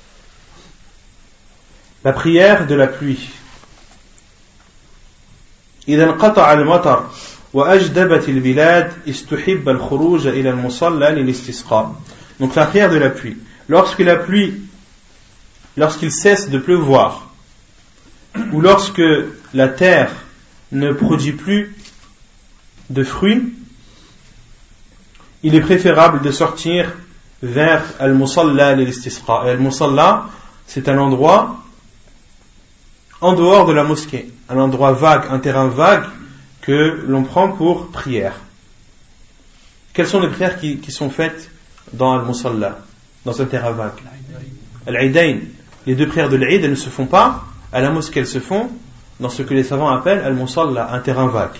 la prière de la pluie. إذا انقطع المطر وأجدبت البلاد استحب الخروج إلى المصلى للاستسقاء. Donc la prière de la pluie. Lorsqu'il cesse de pleuvoir, ou lorsque la terre ne produit plus de fruits, il est préférable de sortir vers Al-Musalla l'Istisqa. Al-Musalla, c'est un endroit en dehors de la mosquée, un endroit vague, un terrain vague que l'on prend pour prière. Quelles sont les prières qui sont faites dans Al-Musalla, dans un terrain vague? Al-Idayn, les deux prières de l'Eid, elles ne se font pas à la mosquée, elles se font dans ce que les savants appellent Al-Musalla, un terrain vague.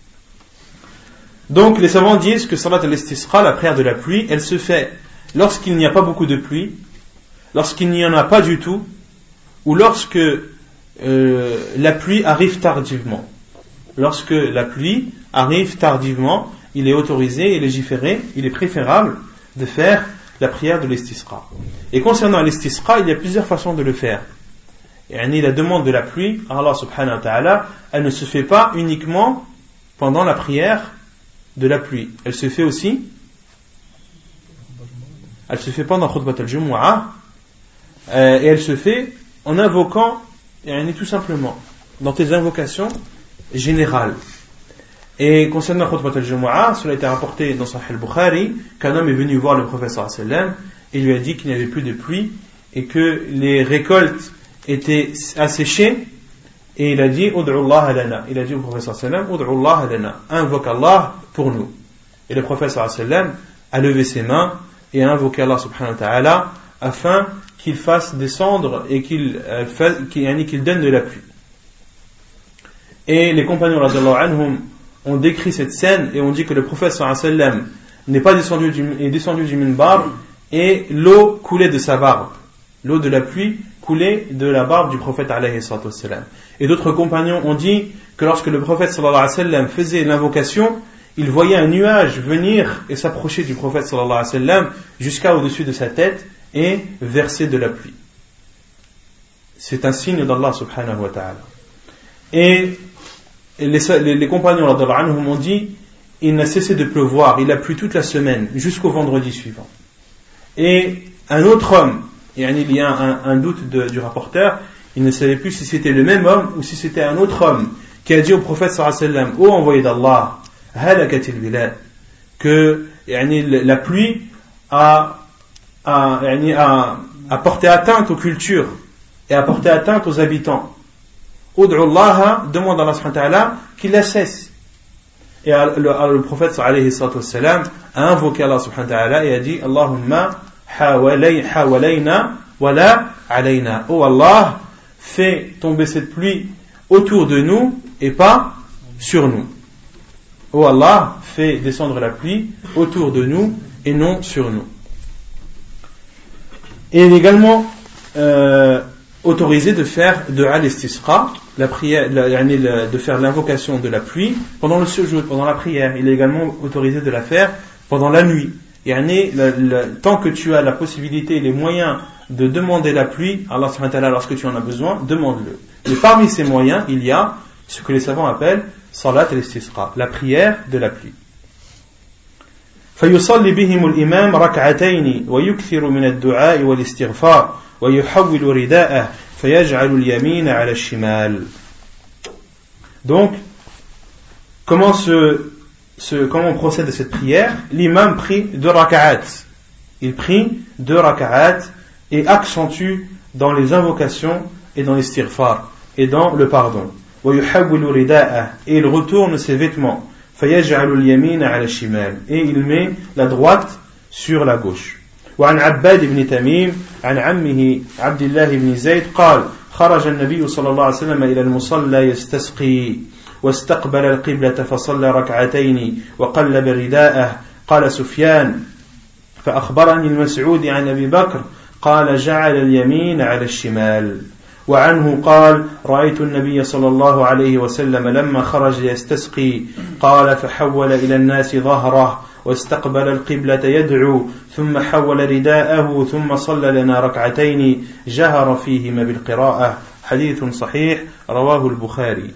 Donc les savants disent que Salat al-Istisqa, la prière de la pluie, elle se fait lorsqu'il n'y a pas beaucoup de pluie, lorsqu'il n'y en a pas du tout, ou lorsque la pluie arrive tardivement. Lorsque la pluie arrive tardivement, il est autorisé et légiféré, il est préférable de faire la prière de l'Istisqa. Et concernant l'Istisqa, il y a plusieurs façons de le faire. Et la demande de la pluie, Allah subhanahu wa ta'ala, elle ne se fait pas uniquement pendant la prière de la pluie. Elle se fait aussi, elle se fait pendant Khutbat al-Jumu'ah, et elle se fait en invoquant, tout simplement, dans tes invocations générales. Et concernant Khutbat al-Jumu'ah, cela a été rapporté dans Sahih al-Bukhari, qu'un homme est venu voir le prophète sallallahu alayhi wa sallam, et lui a dit qu'il n'y avait plus de pluie, et que les récoltes étaient asséchées, et il a dit Ud'u Allah lana. Il a dit au prophète sallallahu alayhi wa sallam, Ud'u Allah lana, invoque Allah pour nous. Et le prophète sallallahu alayhi wa sallam a levé ses mains et a invoqué Allah subhanahu wa ta'ala afin qu'il fasse descendre et qu'il donne de la pluie. Et les compagnons radhiyallahu anhum ont décrit cette scène et ont dit que le prophète sallallahu alayhi wa sallam n'est pas descendu du minbar et l'eau coulait de sa barbe. L'eau de la pluie coulait de la barbe du prophète alayhi salatu wassalam. Et d'autres compagnons ont dit que lorsque le prophète sallallahu alayhi wa sallam faisait l'invocation, il voyait un nuage venir et s'approcher du prophète sallallahu alayhi wa sallam jusqu'à au-dessus de sa tête et verser de la pluie. C'est un signe d'Allah subhanahu wa ta'ala. Et les compagnons radhiyallahu anhum ont dit, il n'a cessé de pleuvoir, il a plu toute la semaine jusqu'au vendredi suivant. Et un autre homme, il y a un doute du rapporteur, il ne savait plus si c'était le même homme ou si c'était un autre homme qui a dit au prophète sallallahu alayhi wa sallam, ô envoyé d'Allah, halakatil bilad, que la pluie a porté atteinte aux cultures et a porté atteinte aux habitants. Ud'u Allah, demande à Allah subhanahu wa ta'ala qu'il la cesse. Et le prophète alayhi salatu wassalam a invoqué Allah subhanahu wa ta'ala et a dit Allahumma hawalayna wala alayna. Oh Allah, fais tomber cette pluie autour de nous et pas sur nous. Oh Allah, fais descendre la pluie autour de nous et non sur nous. Et il est également autorisé de faire de al-istisqa, la prière, de faire l'invocation de la pluie pendant le sujoud, pendant la prière. Il est également autorisé de la faire pendant la nuit. Tant que tu as la possibilité et les moyens de demander la pluie, Allah subhanahu wa ta'ala, lorsque tu en as besoin, demande-le. Et parmi ces moyens, il y a ce que les savants appellent salat al-istisqa, la prière de la pluie. فيصلي بهم الإمام ركعتين ويكثر من الدعاء والاستغفار ويحول رداءه فيجعل اليمين على الشمال. Donc, comment on procède à cette prière? L'imam prie 2 raka'at. Il prie 2 raka'at et accentue dans les invocations et dans l'istighfar et dans le pardon. Et il retourne ses vêtements. Et il met la droite sur la gauche. وعن عباد بن تميم عن عمه عبد الله بن زيد قال خرج النبي صلى الله عليه وسلم إلى المصلى يستسقي واستقبل القبلة فصلى ركعتين وقلب رداءه. قال سفيان فأخبرني المسعود عن أبي بكر قال جعل اليمين على الشمال. وعنه قال رأيت النبي صلى الله عليه وسلم لما خرج يستسقي قال فحول إلى الناس ظهره واستقبل القبلة يدعو ثم حول رداءه ثم صلى لنا ركعتين جهر فيهما بالقراءة. حديث صحيح رواه البخاري.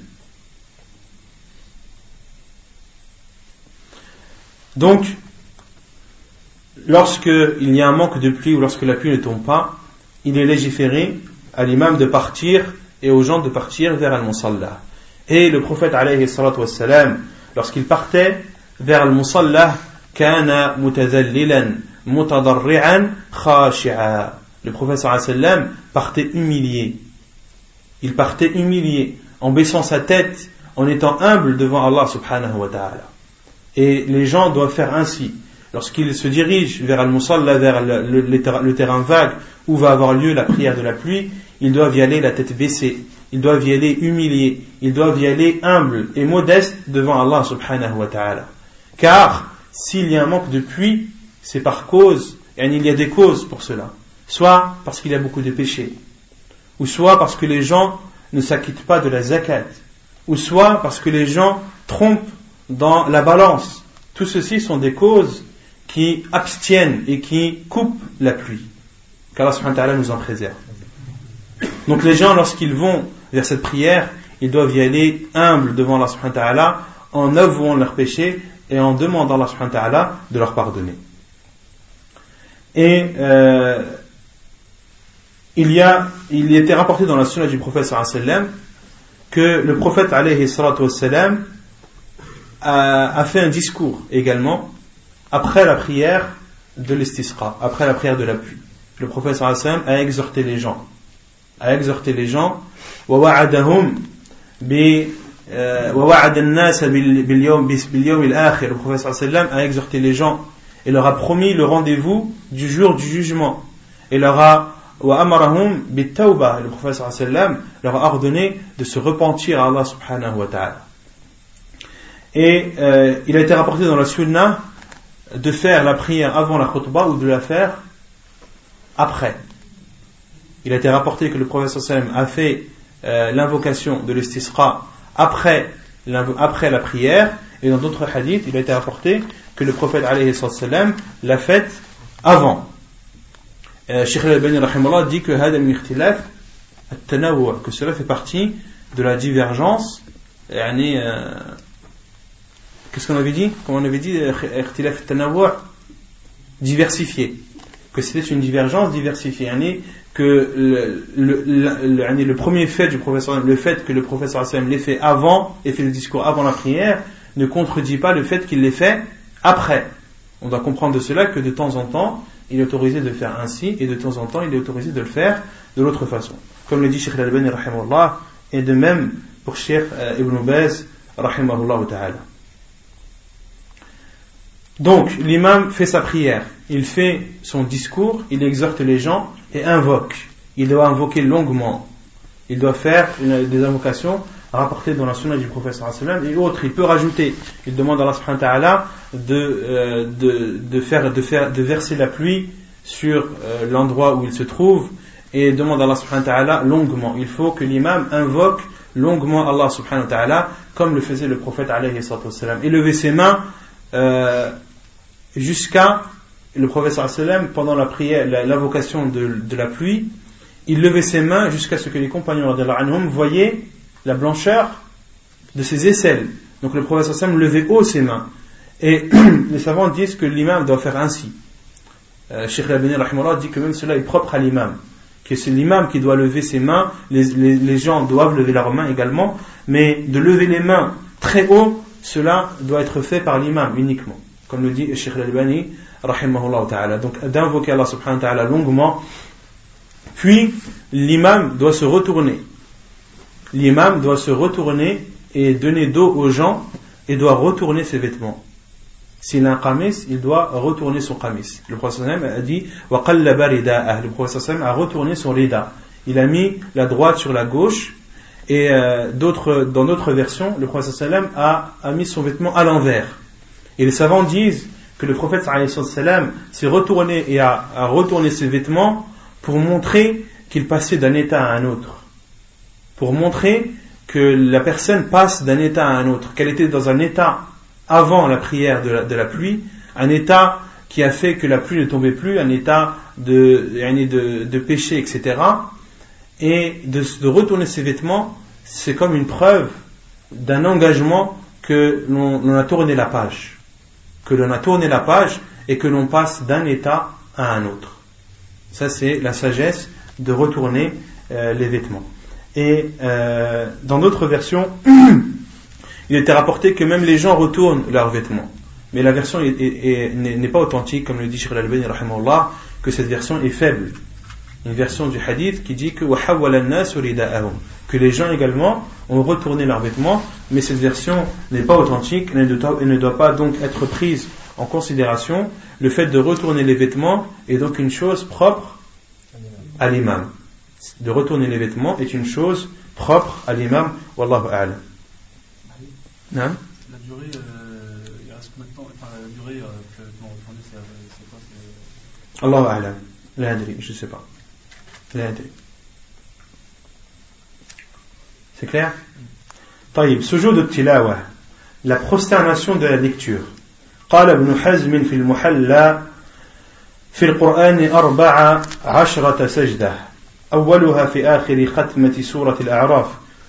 Donc, lorsque il y a un manque de pluie ou lorsque la pluie ne tombe pas, il est légiféré à l'imam de partir et aux gens de partir vers Al-Musalla. Et le prophète alayhi salatu wassalam, lorsqu'il partait vers Al-Musalla, kana mutadhallilan mutadarri'an khashi'a. Le prophète sallallahu alayhi wa sallam partait humilié. Il partait humilié, en baissant sa tête, en étant humble devant Allah subhanahu wa ta'ala. Et les gens doivent faire ainsi. Lorsqu'ils se dirigent vers Al-Musalla, vers le terrain vague où va avoir lieu la prière de la pluie, ils doivent y aller la tête baissée, ils doivent y aller humiliés, ils doivent y aller humbles et modestes devant Allah subhanahu wa ta'ala. Car s'il y a un manque de pluie, c'est par cause, et il y a des causes pour cela. Soit parce qu'il y a beaucoup de péchés, ou soit parce que les gens ne s'acquittent pas de la zakat, ou soit parce que les gens trompent dans la balance. Tout ceci sont des causes qui abstiennent et qui coupent la pluie. Qu'Allah subhanahu wa ta'ala nous en préserve. Donc les gens, lorsqu'ils vont vers cette prière, ils doivent y aller humbles devant Allah subhanahu wa ta'ala, en avouant leurs péchés et en demandant à Allah subhanahu wa ta'ala de leur pardonner. Et il était rapporté dans la sunna du prophète sallallahu alayhi wa sallam que le prophète alayhi salatu wa sallam a fait un discours également après la prière de l'istisqa, après la prière de la pluie. Le prophète sallallahu alayhi wa sallam a exhorté les gens ووعدهم ووعد الناس باليوم الآخر. Le prophète sallallahu alayhi wa sallam a exhorté les gens et leur a promis le rendez-vous du jour du jugement et leur a وأمرهم بالتوبة. Le prophète sallallahu alayhi wa sallam leur a ordonné de se repentir à Allah subhanahu wa ta'ala. Et il a été rapporté dans la sunna de faire la prière avant la khutbah ou de la faire après. Il a été rapporté que le prophète sallallahu alayhi wa sallam a fait l'invocation de l'istisqa après la prière, et dans d'autres hadiths il a été rapporté que le prophète alayhi sallam l'a faite avant. Cheikh al-Albani rahimahullah dit que hada min ikhtilaf at-tanawwu', que cela fait partie de la divergence. Qu'est-ce qu'on avait dit? Comment on avait dit? Ikhtilaf at-tanawwu', diversifié, que c'était une divergence diversifiée, que le premier fait du prophète, le fait que le prophète sallallahu alayhi wa sallam l'ait fait avant et fait le discours avant la prière ne contredit pas le fait qu'il l'ait fait après. On doit comprendre de cela que de temps en temps il est autorisé de faire ainsi et de temps en temps il est autorisé de le faire de l'autre façon, comme le dit Cheikh al-Albani rahimahullah, et de même pour Cheikh Ibn Baz rahimahullah ta'ala. Donc l'imam fait sa prière, il fait son discours, il exhorte les gens et invoque. Il doit invoquer longuement, il doit faire des invocations rapportées dans la sunna du prophète sallallahu alayhi wa sallam et autres. Il peut rajouter, il demande à Allah subhanahu wa ta'ala de verser la pluie sur l'endroit où il se trouve, et demande à Allah subhanahu wa ta'ala longuement. Il faut que l'imam invoque longuement Allah subhanahu wa ta'ala comme le faisait le prophète alayhi wa sallam, et lever ses mains jusqu'à le prophète sallallahu alayhi wa sallam pendant la prière, l'invocation de la pluie, il levait ses mains jusqu'à ce que les compagnons radhiyallahu anhum voyaient la blancheur de ses aisselles. Donc le prophète sallallahu alayhi wa sallam levait haut ses mains, et les savants disent que l'imam doit faire ainsi. Cheikh al-Albani rahimahullah dit que même cela est propre à l'imam, que c'est l'imam qui doit lever ses mains, les gens doivent lever leurs mains également, mais de lever les mains très haut, cela doit être fait par l'imam uniquement, comme le dit Cheikh Al-Albani rahimahullah ta'ala. Donc d'invoquer Allah subhanahu wa ta'ala longuement, puis l'imam doit se retourner. L'imam doit se retourner et donner dos aux gens et doit retourner ses vêtements. S'il a un qamis, il doit retourner son qamis. Le prophète a dit wa qallaba rida'ah. Le prophète a retourné son rida. Il a mis la droite sur la gauche et dans d'autres versions, le prophète a mis son vêtement à l'envers. Et les savants disent que le prophète s'est retourné et a retourné ses vêtements pour montrer qu'il passait d'un état à un autre. Pour montrer que la personne passe d'un état à un autre, qu'elle était dans un état avant la prière de la pluie, un état qui a fait que la pluie ne tombait plus, un état de péché, etc. Et de retourner ses vêtements, c'est comme une preuve d'un engagement que l'on a tourné la page. Que l'on a tourné la page et que l'on passe d'un état à un autre. Ça, c'est la sagesse de retourner les vêtements. Et dans d'autres versions, il était rapporté que même les gens retournent leurs vêtements. Mais la version n'est pas authentique, comme le dit Cheikh Al-Albani rahimahullah, que cette version est faible. Une version du hadith qui dit que les gens également ont retourné leurs vêtements, mais cette version n'est pas authentique et ne doit pas donc être prise en considération. Le fait de retourner les vêtements est donc une chose propre à l'imam. De retourner les vêtements est une chose propre à l'imam. Wallahu a'lam. La durée, il reste maintenant, la durée que l'on retourne, c'est quoi? Allahu a'lam. La adri, je ne sais pas. La adri. C'est clair? طيب, سجود التلاوة, la prosternation de la lecture. قال ابن حزم في المحلى في القرآن 14 سجدة أولها في آخر ختمة سورة الأعراف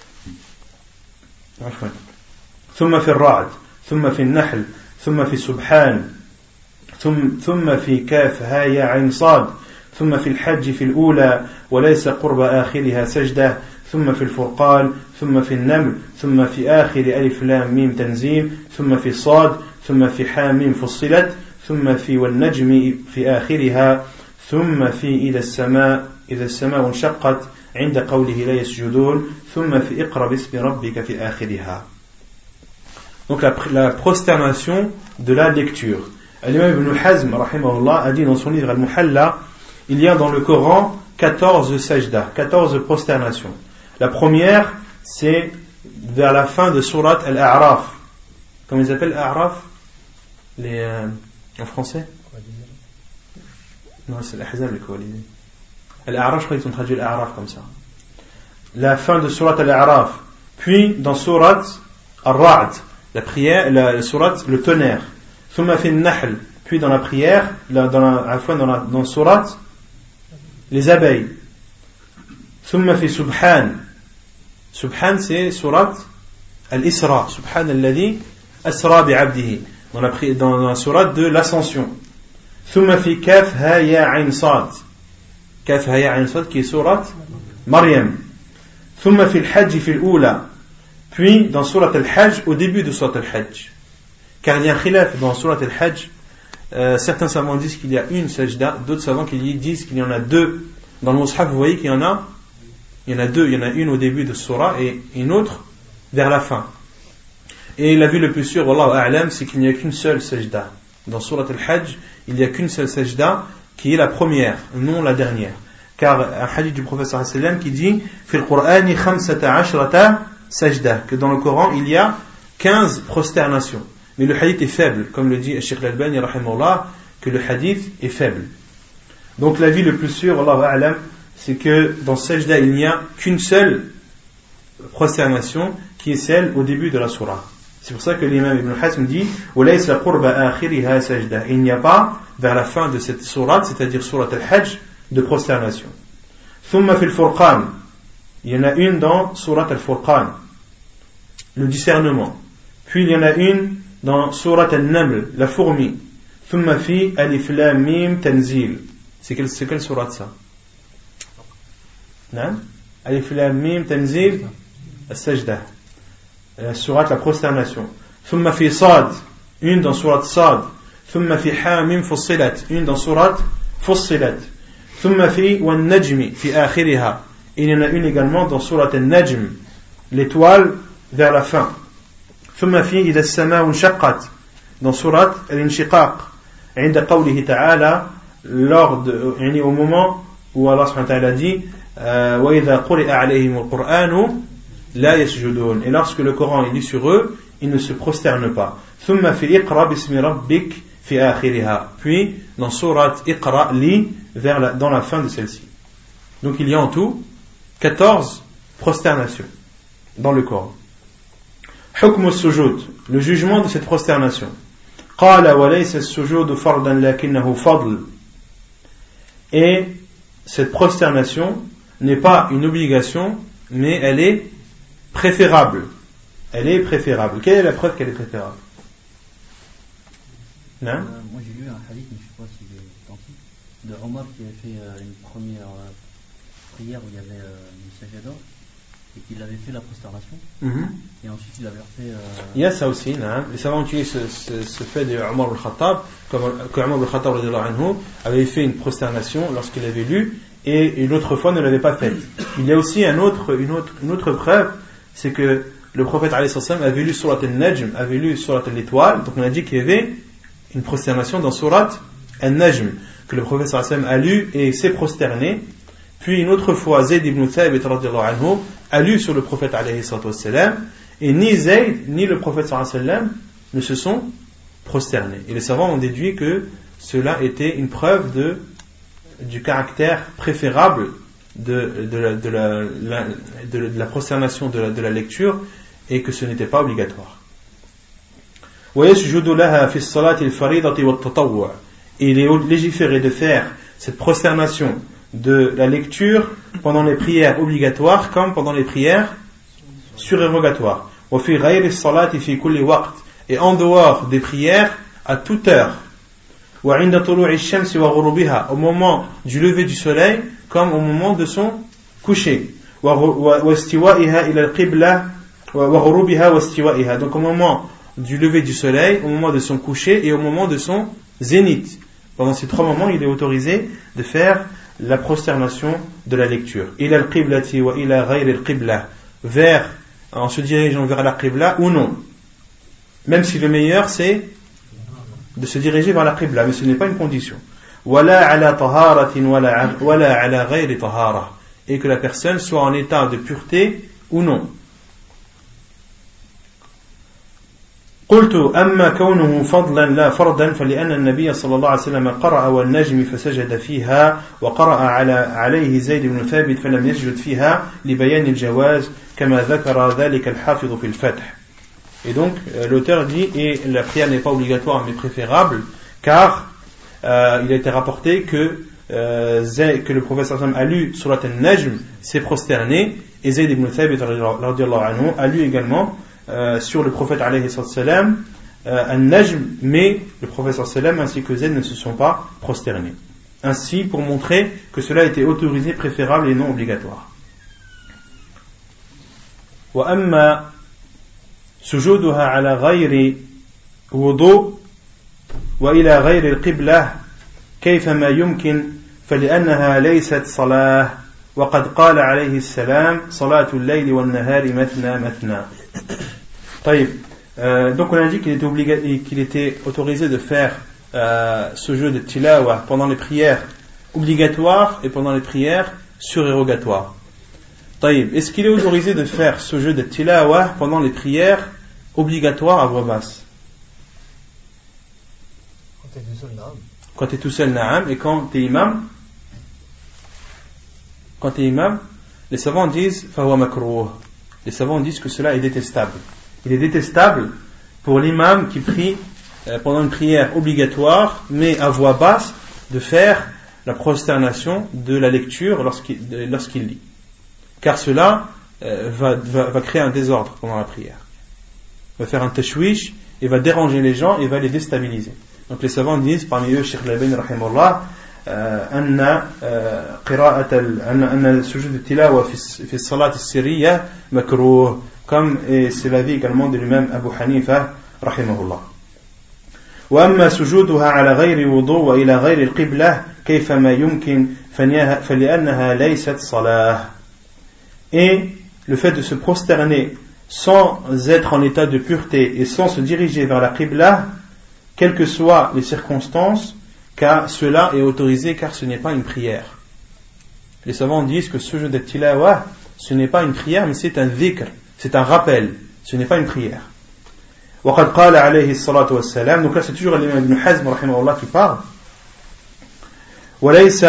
ثم في الرعد ثم في النحل ثم في سبحان ثم في كاف ها يا عين صاد ثم في الحج في الأولى وليس قرب آخرها سجدة ثم في الفرقان ثم في النمل ثم في آخر ألف لام ميم تنزيل ثم في صاد ثم في حاميم فصلت ثم في والنجم في آخرها ثم في إذا السماء انشقت عند قوله لا يسجدون ثم في اقرأ باسم ربك في آخرها. Donc la prosternation de la lecture. L'imam Ibn Hazm rahimahullah a dit dans son livre Al-Muhalla, il y a dans le Coran 14 sajda, 14 prosternations. La première, c'est vers la fin de Surat Al-A'raf. Comment ils appellent Al-A'raf en français? Non, c'est l'Ahzab les coalisés. Al-A'raf, je crois qu'ils ont traduit Al-A'raf comme ça. La fin de Surat Al-A'raf. Puis dans Surat Al-Ra'd, la prière, la Surat le tonnerre. Thumma fi Nahl, puis dans la prière, dans Surat les abeilles. Thumma fi Subhan. Subhan, c'est Surat Al-Isra. Subhan alladhi asra bi'abdihi. Dans la Surat de l'Ascension. Thumma fi Kaf ha ya ayn sad. Kaf ha ya ayn sad qui est Surat Maryam. Thumma fi al-Hajj fi al-Ula. Puis dans Surat al-Hajj, au début de Surat al-Hajj. Car il y a un khilaf dans Surat al-Hajj. Certains savants disent qu'il y a une sajda, d'autres savants disent qu'il y en a deux. Dans le Mus'haf, vous voyez qu'il y en a deux. Il y en a une au début de Surah et une autre vers la fin. Et l'avis le plus sûr, wallahu a'lam, c'est qu'il n'y a qu'une seule sajda. Dans Surat al-Hajj, il n'y a qu'une seule sajda qui est la première, non la dernière. Car un hadith du prophète sallallahu alayhi wa sallam qui dit fil Qur'ani 15 sajda, que dans le Coran il y a 15 prosternations. Mais le hadith est faible, comme le dit Cheikh Al-Albani rahimahullah, que le hadith est faible. Donc l'avis le plus sûr, wallahu a'lam, c'est que dans sajda il n'y a qu'une seule prosternation qui est celle au début de la surah. C'est pour ça que l'imam Ibn Hazm dit وَلَيْسَ قُرْبَ آخِرِهَا سَجْدَةً. Il n'y a pas vers la fin de cette sourate, c'est-à-dire surat al-Hajj, de prosternation. ثُمَّ فِي الْفُرْقَانِ. Il y en a une dans surat al-Furqan, le discernement. Puis il y en a une dans surat al-Naml, la fourmi. ثُمَّ فِي أَلِفْ لَامْ مِيم تَنْزِيل. C'est quelle sourate ça? نعم ألف لام ميم تنزيل السجدة سورة la prosternation ثم في صاد une dans سورة صاد ثم في حاميم فصلت une dans سورة فصلت ثم في والنجم في آخرها il y en a une également dans سورة النجم l'étoile vers la fin ثم في إذا السماء انشقت dans سورة الانشقاق عند قوله تعالى lors de, يعني au moment où Allah subhanahu wa ta'ala dit وإذا قرئ عليهم القرآن لا يسجدون et lorsque le Coran est lu sur eux ils ne se prosternent pas ثم في اقرأ باسم ربك في آخرها puis dans sourate Iqra lis dans la fin de celle-ci. Donc il y a en tout 14 prosternations dans le Coran. حكم السجود, le jugement de cette prosternation. قال وليس السجود فرضا لكنه فضل. Et cette prosternation n'est pas une obligation, mais elle est préférable. Elle est préférable. Quelle est la preuve qu'elle est préférable? Moi j'ai lu un hadith, mais je ne sais pas s'il est authentique, de Omar qui avait fait une première prière où il y avait une sajada et qu'il avait fait la prosternation. Et ensuite il avait refait. Il y a ça aussi, les savants utilisent ce fait de Omar al-Khattab, comme que Omar al-Khattab avait fait une prosternation lorsqu'il avait lu et une autre fois ne l'avait pas faite. Il y a aussi une autre preuve, c'est que le prophète alayhi salam avait lu Surat al-Najm, avait lu Surat al-Étoile, donc on a dit qu'il y avait une prosternation dans Surat al-Najm, que le prophète sallallahu alayhi wa sallam a lu et s'est prosterné. Puis une autre fois, Zayd ibn Thabit radiyallahu anhu a lu sur le prophète alayhi sallam, et ni Zayd ni le prophète sallallahu alayhi wa sallam ne se sont prosternés. Et les savants ont déduit que cela était une preuve du caractère préférable de la prosternation de la lecture, et que ce n'était pas obligatoire. ويسجد لها في الصلاة الفريضة والتطوع. Il est légiféré de faire cette prosternation de la lecture pendant les prières obligatoires comme pendant les prières surérogatoires. وفي غير الصلاة في كل وقت. Et en dehors des prières à toute heure. وعند طلوع الشمس وغروبها. Au moment du lever du soleil comme au moment de son coucher. واستوائها إلى القبلة وغروبها واستوائها. Donc au moment du lever du soleil, au moment de son coucher et au moment de son zénith. Pendant ces 3 moments, il est autorisé de faire la prosternation de la lecture. Ila al-qiblati wa ila ghayri al-qibla. En se dirigeant vers la qibla ou non. Même si le meilleur c'est de se diriger vers la qibla, mais ce n'est pas une condition. Wala ala taharatin wala ala ghayri tahara. Et que la personne soit en état de pureté ou non. قلت أما كونه فضلا لا فرضا فلأن النبي صلى الله عليه وسلم قرأ والنجم فسجد فيها وقرأ عليه زيد بن ثابت فلم يسجد فيها لبيان الجواز كما ذكر ذلك الحافظ في الفتح. Et donc l'auteur dit et la prière n'est pas obligatoire mais préférable car il a été rapporté que le prophète sallallahu alayhi wa sallam a lu Surat al-Najm, s'est prosterné, et Zayd ibn Thabit radiyallahu anhu a lu également sur le prophète alayhi salam al-Najm, mais le prophète sallam ainsi que Zayd ne se sont pas prosternés. Ainsi pour montrer que cela était autorisé, préférable et non obligatoire. Wa amma sujuduha ala ghayri wudu wa ila ghayri al-qibla kayfama yumkin فلأنها ليست صلاة وقد قال عليه السلام صلاة الليل والنهار مثنى مثنى. Donc on a dit qu'il était autorisé de faire ce jeu de tilawa pendant les prières obligatoires et pendant les prières surérogatoires. Est-ce qu'il est autorisé de faire ce jeu de tilawa pendant les prières obligatoires à voix basse? Quand tu es tout seul, na'am. Et quand tu es imam? Quand tu es imam, les savants disent fahuwa makruh. Les savants disent que cela est détestable. Il est détestable pour l'imam qui prie pendant une prière obligatoire, mais à voix basse, de faire la prosternation de la lecture lorsqu'il lit. Car cela va créer un désordre pendant la prière. Va faire un tashwish et va déranger les gens et va les déstabiliser. Donc les savants disent, parmi eux, Cheikh Labani rahimahullah, أن قراءة أن سجود التلاوة في الصلاة السرية مكروه comme c'est l'avis également de l'imam Abu Hanifa رحمه الله. وأما سجودها على غير وضوء وإلى غير القبلة كيفما يمكن فلأنها ليست صلاة. Et le fait de se prosterner sans être en état de pureté et sans se diriger vers la qibla, quelles que soient les circonstances, car cela est autorisé car ce n'est pas une prière. Les savants disent que ce jeu de tilawa, ce n'est pas une prière mais c'est un dhikr, c'est un rappel, ce n'est pas une prière. وقد قال عليه الصلاة والسلام, donc là c'est toujours l'imam Ibn Hazm رحمه الله qui parle, وليس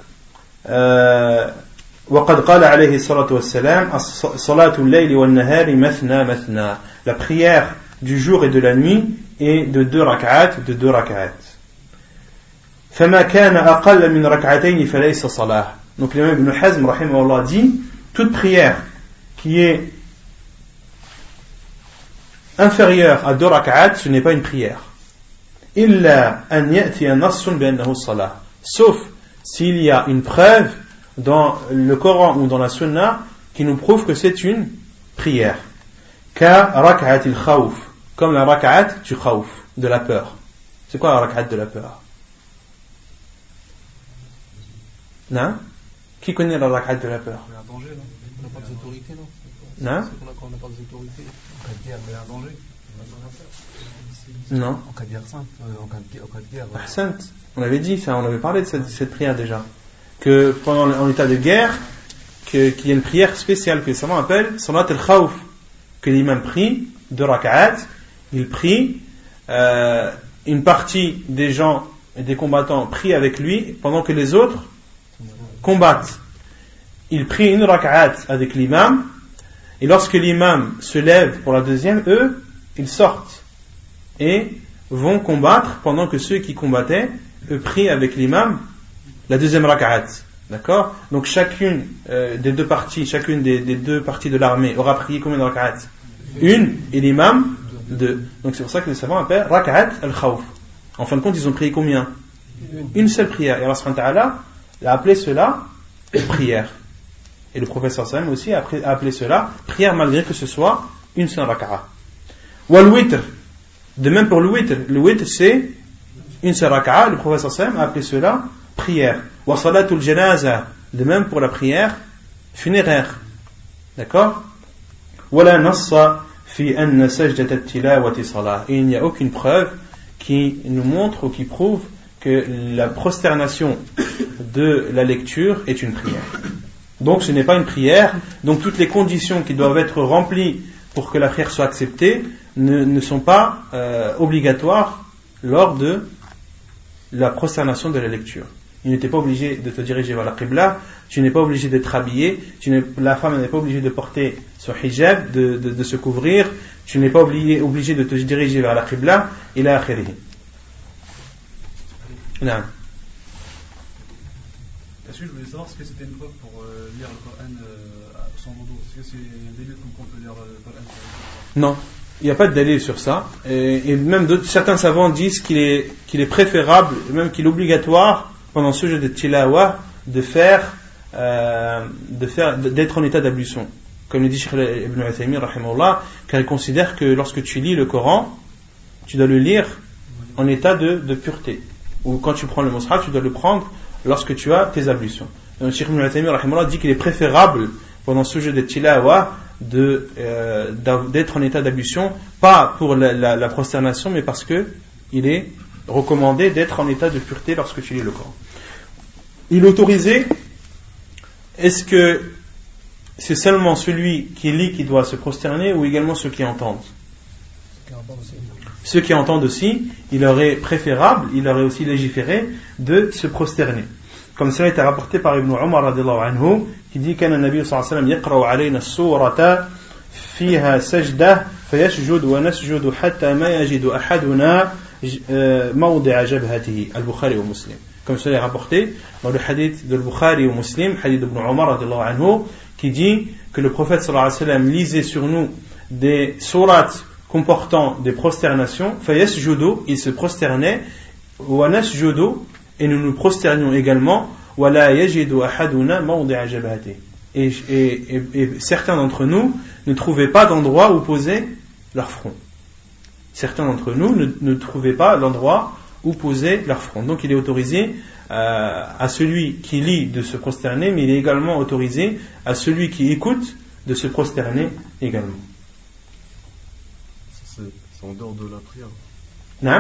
وقد قال عليه الصلاة والسلام صلاة الليل والنهار مثنى مثنى, la prière du jour et de la nuit est de 2 rak'at, de 2 rak'at. فما كان أقل من ركعتين فليس صلاة. Donc l'imam Ibn Hazm رحمه الله dit, toute prière qui est inférieure à 2 rak'at, ce n'est pas une prière. إلا أن يأتي نص بأنه صلاة, sauf s'il y a une preuve dans le Coran ou dans la Sunna qui nous prouve que c'est une prière. Ka rak'at al-khawf, comme la rak'at du khawf, de la peur. C'est quoi la rak'at de la peur? Non? Qui connaît la rak'at de la peur? Il y a un danger, non? On n'a pas des autorités, non? Non? C'est qu'on n'a pas des autorités. En cas de guerre, il y a un danger. Non. En cas de guerre sainte, en cas de guerre. Sainte. On avait dit ça, on avait parlé de cette prière déjà. Que pendant en état de guerre, qu'il y a une prière spéciale que les savants appellent Salat al-Khawf, que l'imam prie 2 rak'at, il prie, une partie des gens et des combattants prient avec lui pendant que les autres combattent. Il prie 1 rak'at avec l'imam, et lorsque l'imam se lève pour la deuxième, eux, ils sortent et vont combattre pendant que ceux qui combattaient, eux, prient avec l'imam la deuxième rak'at. D'accord? Donc chacune des deux parties, chacune des 2 parties de l'armée aura prié combien de rak'at? 1, et l'imam 2. Donc c'est pour ça que les savants appellent rak'at al-khawf. En fin de compte, ils ont prié combien? Une seule prière. Et Allah subhanahu wa ta'ala a appelé cela prière. Et le professeur Sallam aussi a appelé cela prière malgré que ce soit une seule rak'at. Wal witr, de même pour le witr. Le witr c'est une seule rak'at. Le professeur Sallam a appelé cela prière. Wa salatul janaza, de même pour la prière funéraire. D'accord? Wala nassa fi anna sajdat at-tilawati salah. Et il n'y a aucune preuve qui nous montre ou qui prouve que la prosternation de la lecture est une prière. Donc ce n'est pas une prière. Donc toutes les conditions qui doivent être remplies pour que la prière soit acceptée ne sont pas obligatoires lors de la prosternation de la lecture. Il n'était pas obligé de te diriger vers la qibla, tu n'es pas obligé d'être habillé, la femme n'est pas obligée de porter son hijab, de se couvrir, tu n'es pas obligé de te diriger vers la qibla, ila akhirih. Non. Est-ce que je voulais savoir ce que c'était une preuve pour lire le Coran sans wudu? Est-ce que c'est un délai qu'on peut lire le Coran? Non, il n'y a pas de délai sur ça. Et même certains savants disent qu'il est préférable, même qu'il est obligatoire pendant ce jeu de tilawa d'être en état d'ablution. Comme le dit Cheikh Ibn Uthaymin rahimahullah, car il considère que lorsque tu lis le Coran, tu dois le lire en état de pureté. Ou quand tu prends le mushaf, tu dois le prendre lorsque tu as tes ablutions. Donc Cheikh Ibn Uthaymin rahimahullah dit qu'il est préférable pendant ce jeu de tilawa d'être en état d'ablution, pas pour la prosternation, mais parce que il est recommandé d'être en état de pureté lorsque tu lis le Coran. Il est autorisé. Est-ce que c'est seulement celui qui lit qui doit se prosterner ou également ceux qui entendent? Ceux qui entendent aussi, il aurait préférable, il aurait aussi légiféré de se prosterner. Comme cela est rapporté par Ibn Umar radiyallahu anhu, qui dit qu'un Nabi sallallahu alayhi wa sallam yaqra'u alayna as-surata fiha sajdah fayasjudu wa nasjudu hatta ma yajidu ahaduna mawdi'a jabhatihi. Al-Bukhari ou Muslim. Comme cela est rapporté dans le hadith de Bukhari ou Muslim, hadith d'Ibn Umar radiyallahu anhu, qui dit que le prophète sallallahu alayhi wa sallam lisait sur nous des sourates comportant des prosternations, fayasjudu, il se prosternait, wa nasjudu, et nous nous prosternions également, et certains d'entre nous ne trouvaient pas d'endroit où poser leur front. Certains d'entre nous ne trouvaient pas l'endroit où poser leur front. Donc il est autorisé à celui qui lit de se prosterner, mais il est également autorisé à celui qui écoute de se prosterner également. C'est en dehors de la prière. Non ?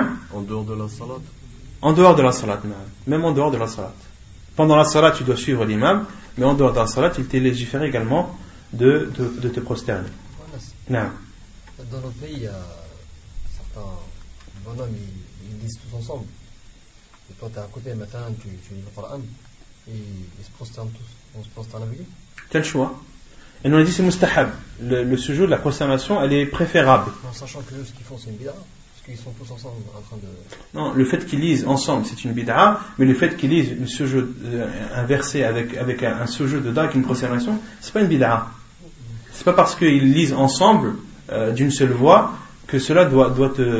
En dehors de la salat. En dehors de la salat, même en dehors de la salat. Pendant la salat, tu dois suivre l'imam, mais en dehors de la salat, il t'est légiféré également de te prosterner. Voilà, non. Dans notre pays, il y a certains bonhommes, ils lisent tous ensemble. Et toi, tu es à côté, maintenant, tu lis le Coran, et ils se prosternent tous. On se prosterne avec eux. Quel choix? Et nous on a dit c'est mustahab. Le sujoud, la prosternation, elle est préférable. En sachant que ce qu'ils font, c'est une bid'a. Parce qu'ils sont tous ensemble en train de... Non, le fait qu'ils lisent ensemble, c'est une bid'a, mais le fait qu'ils lisent un verset avec un sujoud dedans, avec une prosternation, c'est pas une bid'a. C'est pas parce qu'ils lisent ensemble d'une seule voix que cela doit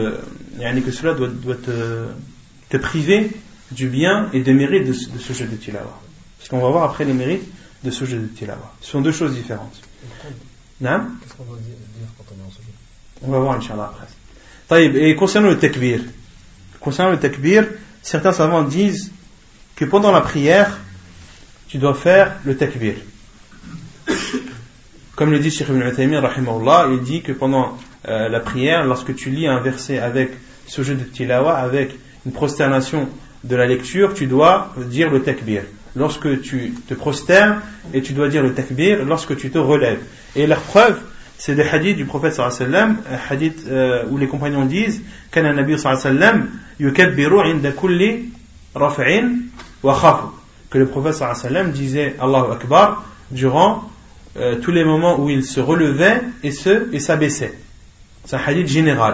te priver du bien et des mérites de ce jeu de tilawa. Parce qu'on va voir après les mérites de ce jeu de tilawa. Ce sont deux choses différentes. Qu'est-ce qu'on doit dire quand on est en sujoud? On va voir, Inch'Allah, après. Et concernant le takbir, certains savants disent que pendant la prière, tu dois faire le takbir. Comme le dit Cheikh Ibn Uthaymin, rahimahullah, il dit que pendant la prière, lorsque tu lis un verset avec ce jeu de tilawa, avec une prosternation de la lecture, tu dois dire le takbir. Lorsque tu te prosternes, et tu dois dire le takbir lorsque tu te relèves. Et la preuve, c'est des hadiths du prophète sallallahu alayhi wa sallam, hadiths où les compagnons disent kana nabi sallallahu alayhi wa sallam yukabbiru inda kulli raf'in wa khafd, que le prophète sallallahu alayhi wa sallam disait Allahu Akbar durant tous les moments où il se relevait et s'abaissait. C'est un hadith général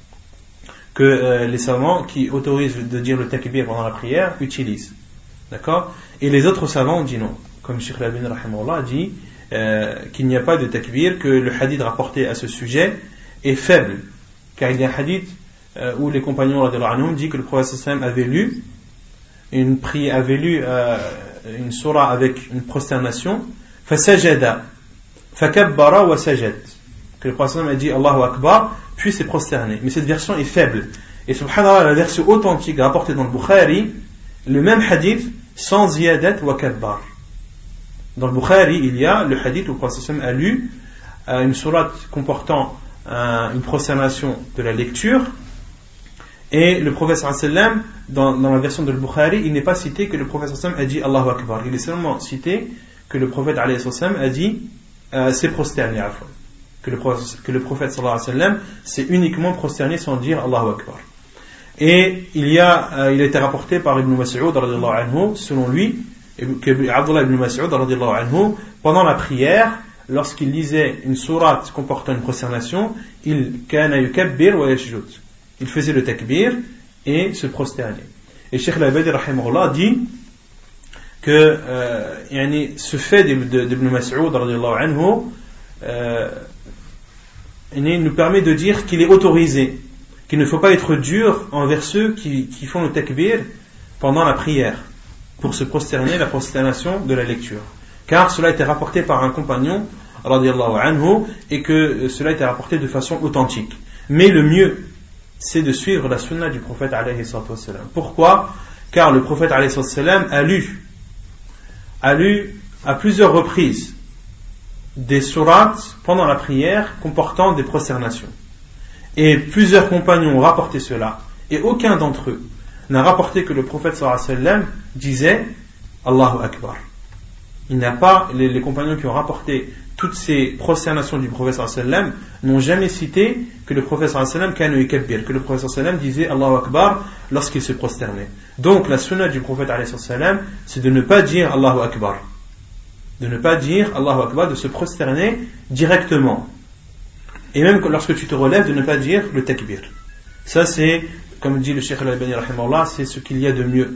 que les savants qui autorisent de dire le takbir pendant la prière utilisent. D'accord? Et les autres savants ont dit non, comme Cheikh Al-Albani rahimahullah dit qu'il n'y a pas de takbir, que le hadith rapporté à ce sujet est faible, car il y a un hadith où les compagnons radhiyallahu anhum disent que le prophète sallallahu alayhi wa sallam avait lu une surah avec une prosternation, fasajada fakabbara wa sajad, que le prophète sallallahu alayhi wa sallam a dit Allahu Akbar puis s'est prosterné. Mais cette version est faible, et subhanallah, la version authentique rapportée dans le Bukhari, le même hadith sans ziyadat wa kabbar. Dans le Bukhari, il y a le hadith où le prophète sallallahu alayhi wa sallam a lu une sourate comportant une prosternation de la lecture, et le prophète sallallahu alayhi wa sallam, dans la version de Bukhari, il n'est pas cité que le prophète sallallahu alayhi wa sallam a dit Allahu Akbar. Il est seulement cité que le prophète alayhi wa sallam a dit s'est prosterné, que le prophète sallallahu alayhi wa sallam s'est uniquement prosterné sans dire Allahu Akbar. Et il a été rapporté par Ibn Mas'ud radhiyallahu anhu, selon lui, que Abdullah ibn Mas'ud radhiyallahu anhu, pendant la prière, lorsqu'il lisait une sourate comportant une prosternation, il kana yukabbir wa yasjud. Il faisait le takbir et se prosternait. Et Cheikh Al-Albani rahimahullah dit que ce fait d'Ibn Mas'ud radhiyallahu anhu nous permet de dire qu'il est autorisé, qu'il ne faut pas être dur envers ceux qui font le takbir pendant la prière, pour se prosterner, la prosternation de la lecture. Car cela a été rapporté par un compagnon, radiyallahu anhu, et que cela a été rapporté de façon authentique. Mais le mieux, c'est de suivre la sunna du prophète alayhi salatu wassalam. Pourquoi? Car le prophète alayhi salatu wassalam a lu à plusieurs reprises des sourates pendant la prière comportant des prosternations. Et plusieurs compagnons ont rapporté cela, et aucun d'entre eux n'a rapporté que le prophète sallallahu alayhi wa sallam disait Allahu Akbar. Il n'y a pas, les compagnons qui ont rapporté toutes ces prosternations du prophète sallallahu alayhi wa sallam n'ont jamais cité que le prophète sallallahu alayhi wa sallam kana yukabbir, que le prophète sallallahu alayhi wa sallam disait Allahu Akbar lorsqu'il se prosternait. Donc la sunna du prophète alayhi wa sallam, c'est de ne pas dire Allahu Akbar, de ne pas dire Allahu Akbar, de se prosterner directement, et même lorsque tu te relèves, de ne pas dire le takbir. Ça c'est, comme dit le Cheikh Al-Albani rahimahullah, c'est ce qu'il y a de mieux.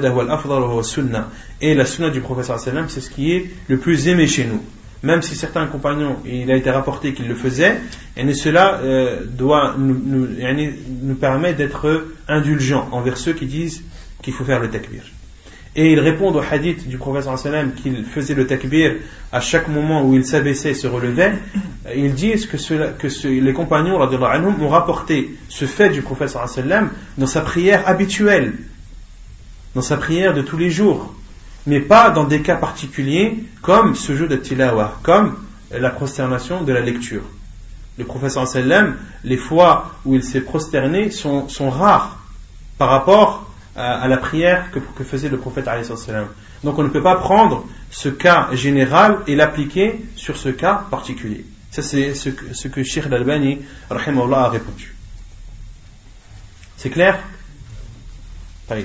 Et la sunna du prophète sallallahu alayhi wa sallam, c'est ce qui est le plus aimé chez nous. Même si certains compagnons, il a été rapporté qu'ils le faisaient, et cela doit nous permettre d'être indulgents envers ceux qui disent qu'il faut faire le takbir. Et ils répondent au hadith du prophète sallallahu alayhi wa sallam qu'il faisait le takbir à chaque moment où il s'abaissait et se relevait. Ils disent que les compagnons radhiyallahu anhum ont rapporté ce fait du prophète sallallahu alayhi wa sallam dans sa prière habituelle, dans sa prière de tous les jours, mais pas dans des cas particuliers comme ce jeu de tilawa, comme la prosternation de la lecture. Le prophète sallallahu alayhi wa sallam, les fois où il s'est prosterné sont rares par rapport à la prière que faisait le prophète alayhi salam. Donc on ne peut pas prendre ce cas général et l'appliquer sur ce cas particulier. Ça c'est ce que Cheikh Al-Albani rahimahullah a répondu. C'est clair? Taïb.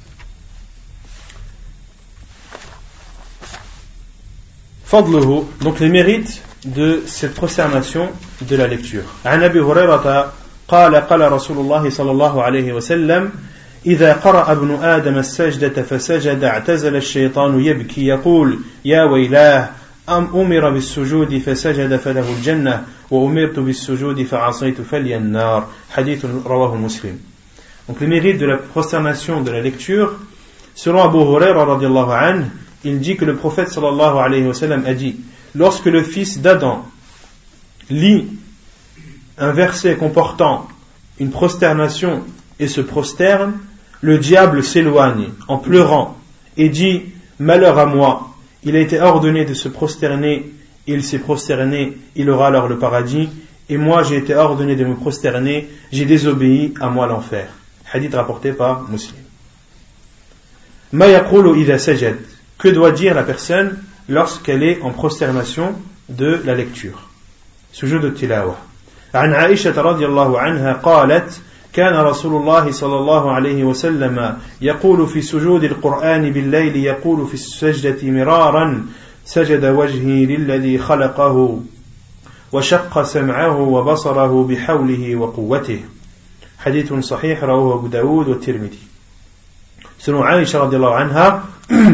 Fadluhu, donc les mérites de cette prosternation de la lecture. عن أبي هريرة قال قال رسول الله صلى الله عليه وسلم إذا قرأ ابن آدم السجدة فسجد اعتزل الشيطان يبكي يقول يا ويلاه أمر بالسجود فسجد فله الجنة وأمرت بالسجود فعصيت فلي النار حديث رواه مسلم. Donc les mérites de la prosternation de la lecture, selon Abu Huraira radiyallahu anhu, il dit que le prophète sallallahu alayhi wa sallam a dit: lorsque le fils d'Adam lit un verset comportant une prosternation et se prosterne, le diable s'éloigne en pleurant et dit: malheur à moi, il a été ordonné de se prosterner, il s'est prosterné, il aura alors le paradis, et moi j'ai été ordonné de me prosterner, j'ai désobéi, à moi l'enfer. Hadith rapporté par Muslim. Ma yaqulu idha sajad, que doit dire la personne lorsqu'elle est en prosternation de la lecture? Sujud al-tilawa. عن عائشة رضي الله عنها قالت: كان رسول الله صلى الله عليه وسلم يقول في سجود القرآن بالليل يقول في السجدة مرارا: سجد وجهي للذي خلقه وشق سمعه وبصره بحوله وقوته. حديث صحيح رواه أبو داود والترمذي. Selon Aïcha رضي الله عنها,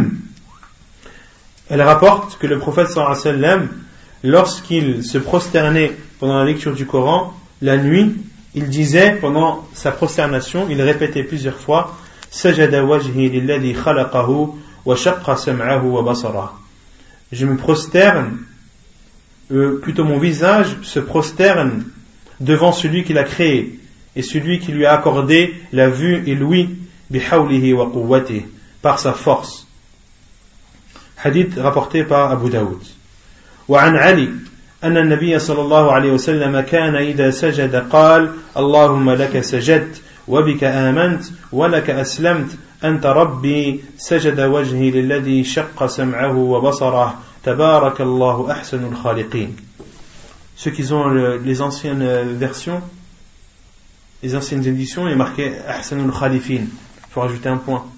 elle rapporte que le prophète sallallahu alayhi wa sallam, lorsqu'il se prosternait pendant la lecture du Coran, la nuit, il disait pendant sa prosternation, il répétait plusieurs fois: Sajada wajhi lilladhi khalaqahu wa shaqqa sam'ahu wa basarahu. Je me prosterne, plutôt mon visage se prosterne devant celui qui l'a créé et celui qui lui a accordé la vue et l'ouïe, bihawlihi wa quwwatihi, par sa force. Hadith rapporté par Abu Daoud. وعن علي أن النبي صلى الله عليه وسلم كان إذا سجد قال: اللهم لك سجدت وبك آمنت ولك أسلمت أنت ربي سجد وجهي للذي شق سمعه وبصره تبارك الله أحسن الخالقين. Ceux qui ont les anciennes versions, les anciennes éditions, il est marqué Ahsanul Khalifin. Il faut rajouter un point.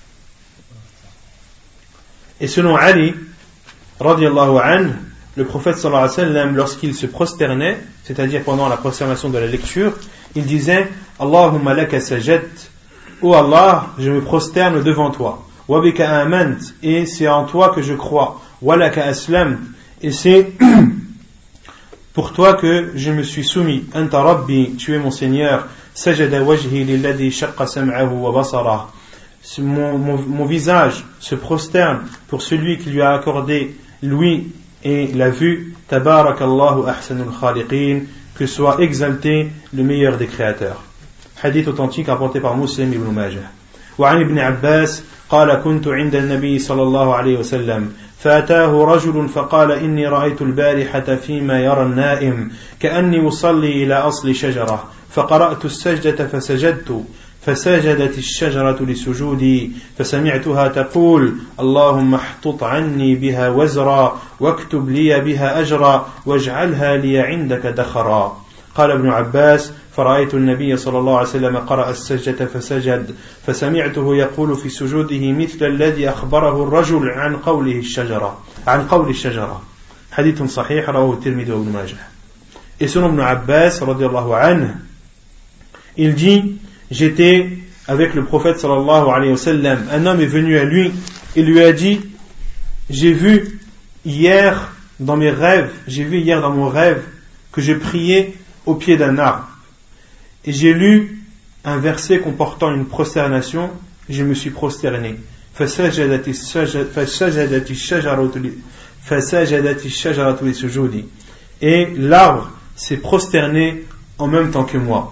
Et selon Ali radiyallahu anhu, le prophète sallallahu alayhi wa sallam, lorsqu'il se prosternait, c'est-à-dire pendant la prosternation de la lecture, il disait: Allahumma laka sajadt, ô Allah, je me prosterne devant toi. Wa bika amant, et c'est en toi que je crois. Wa laka aslamt, et c'est pour toi que je me suis soumis. Anta rabbi, tu es mon Seigneur. Sajada wajhi lilladhi shaqqa sam'ahu wa basarah. Mon visage se prosterne pour celui qui lui a accordé l'ouïe et la vue. Tabarakallahu ahsanul khaliqin, que soit exalté le meilleur des créateurs. Hadith authentique rapporté par Muslim ibn Majah. وعن ابن عباس قال: كنت عند النبي صلى الله عليه وسلم فأتاه رجل فقال: إني رأيت البارحة فيما يرى النائم كأني أصلي إلى أصل شجرة فقرأت السجدة فسجدت فسجدت الشجرة لسجودي فسمعتها تقول: اللهم احطط عني بها وزرا واكتب لي بها أجرا واجعلها لي عندك دخرا. قال ابن عباس: فرأيت النبي صلى الله عليه وسلم قرأ السجدة فسجد فسمعته يقول في سجوده مثل الذي أخبره الرجل عن قول الشجرة. حديث صحيح رواه الترمذي وابن ماجه. Et selon Ibn Abbas radiyallahu anhu, il dit: j'étais avec le prophète sallallahu alayhi wa sallam, un homme est venu à lui et lui a dit: j'ai vu hier dans mon rêve que je priais au pied d'un arbre, et j'ai lu un verset comportant une prosternation je me suis prosterné. فسجدت الشجرة لسجودي. Et l'arbre s'est prosterné en même temps que moi.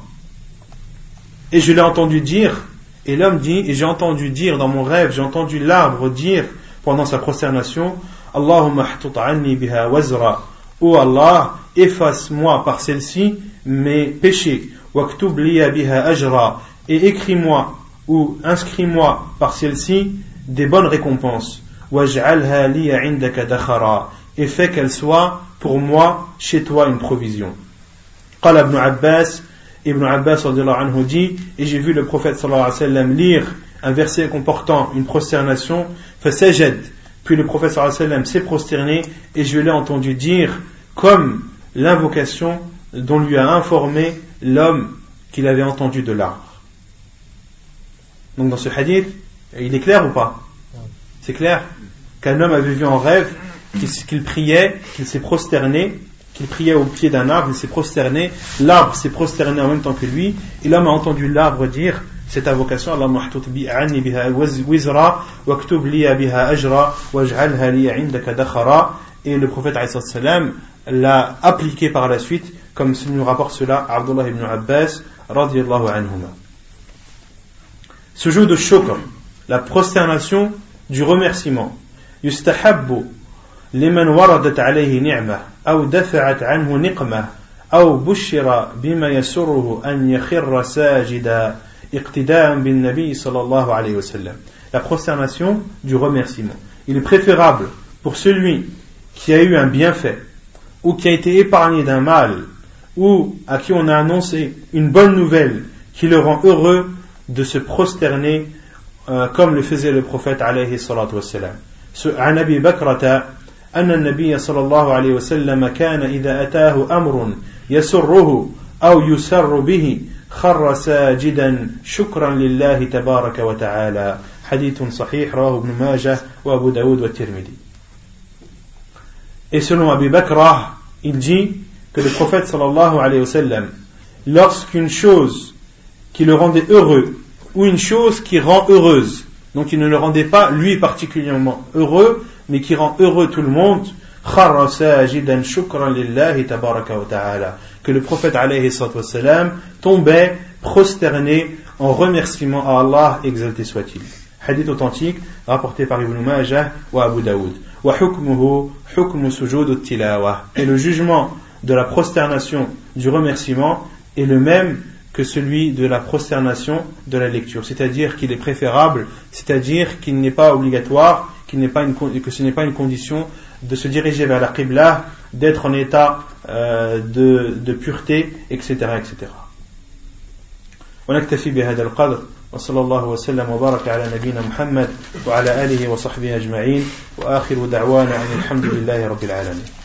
Et je l'ai entendu dire, et l'homme dit, et j'ai entendu dire dans mon rêve, j'ai entendu l'arbre dire pendant sa prosternation, Allahumma htut anni biha wazra. Oh Allah, efface-moi par celle-ci mes péchés. Waktub liya biha ajra. Et écris-moi ou inscris-moi par celle-ci des bonnes récompenses. Waj'alha liya indaka dakhara. Et fais qu'elle soit pour moi chez toi une provision. Qala ibn Abbas radiyallahu anhu dit, et j'ai vu le prophète sallallahu alayhi wa sallam lire un verset comportant une prosternation, fasajad. Puis le prophète sallallahu alayhi wa sallam s'est prosterné et je l'ai entendu dire comme l'invocation dont lui a informé l'homme qu'il avait entendu de l'arbre. Donc dans ce hadith, il est clair ou pas? C'est clair qu'un homme avait vu en rêve qu'il priait, qu'il s'est prosterné, qu'il priait au pied d'un arbre, il s'est prosterné, l'arbre s'est prosterné en même temps que lui, et l'homme a entendu l'arbre dire cette invocation, Allahumma htut anni biha wizra waktub liya biha ajra waj'alha liya indaka dakhara. Et le prophète alayhi salam l'a appliqué par la suite, comme nous rapporte cela Abdullah ibn Abbas radiyallahu anhuma. Sujoud al-shukr, la prosternation du remerciement. Yustahabbu liman waradat alayhi ni'mah aw dafa'at anhu niqmah aw bushira bima yasurruhu an yakhirra sajida iqtida'an bin nabi sallallahu alayhi wa sallam. La prosternation du remerciement. Il est préférable pour celui qui a eu un bienfait ou qui a été épargné d'un mal ou à qui on a annoncé une bonne nouvelle qui le rend heureux de se prosterner comme le faisait le prophète alayhi salatu wassalam. عن أبي بكرة أن النبي صلى الله عليه وسلم كان إذا أتاه أمر يسره أو يسر به خر ساجدا شكرا لله تبارك وتعالى. حديث صحيح رواه ابن ماجه وأبو داود والترمذي. Et selon Abu Bakr, il dit que le prophète sallallahu alayhi wa sallam, lorsqu'une chose qui le rendait heureux ou une chose qui rend heureuse, donc il ne le rendait pas lui particulièrement heureux, mais qui rend heureux tout le monde, kharra sajidan shukran lillahi tabaraka wa ta'ala, que le prophète alayhi salatu wa sallam tombait prosterné en remerciement à Allah, exalté soit-il. Hadith authentique rapporté par Ibn Majah ou Abu Daoud. Wa hukmuhu hukmu sujud at-tilawa. Et le jugement de la prosternation du remerciement est le même que celui de la prosternation de la lecture, c'est-à-dire qu'il est préférable, c'est-à-dire qu'il n'est pas obligatoire, que ce n'est pas une condition de se diriger vers la qibla, d'être en état de pureté, etc. etc. ونكتفي بهذا القدر وصلى الله وسلم وبارك على نبينا محمد وعلى آله وصحبه أجمعين وآخر دعوانا أن الحمد لله رب العالمين.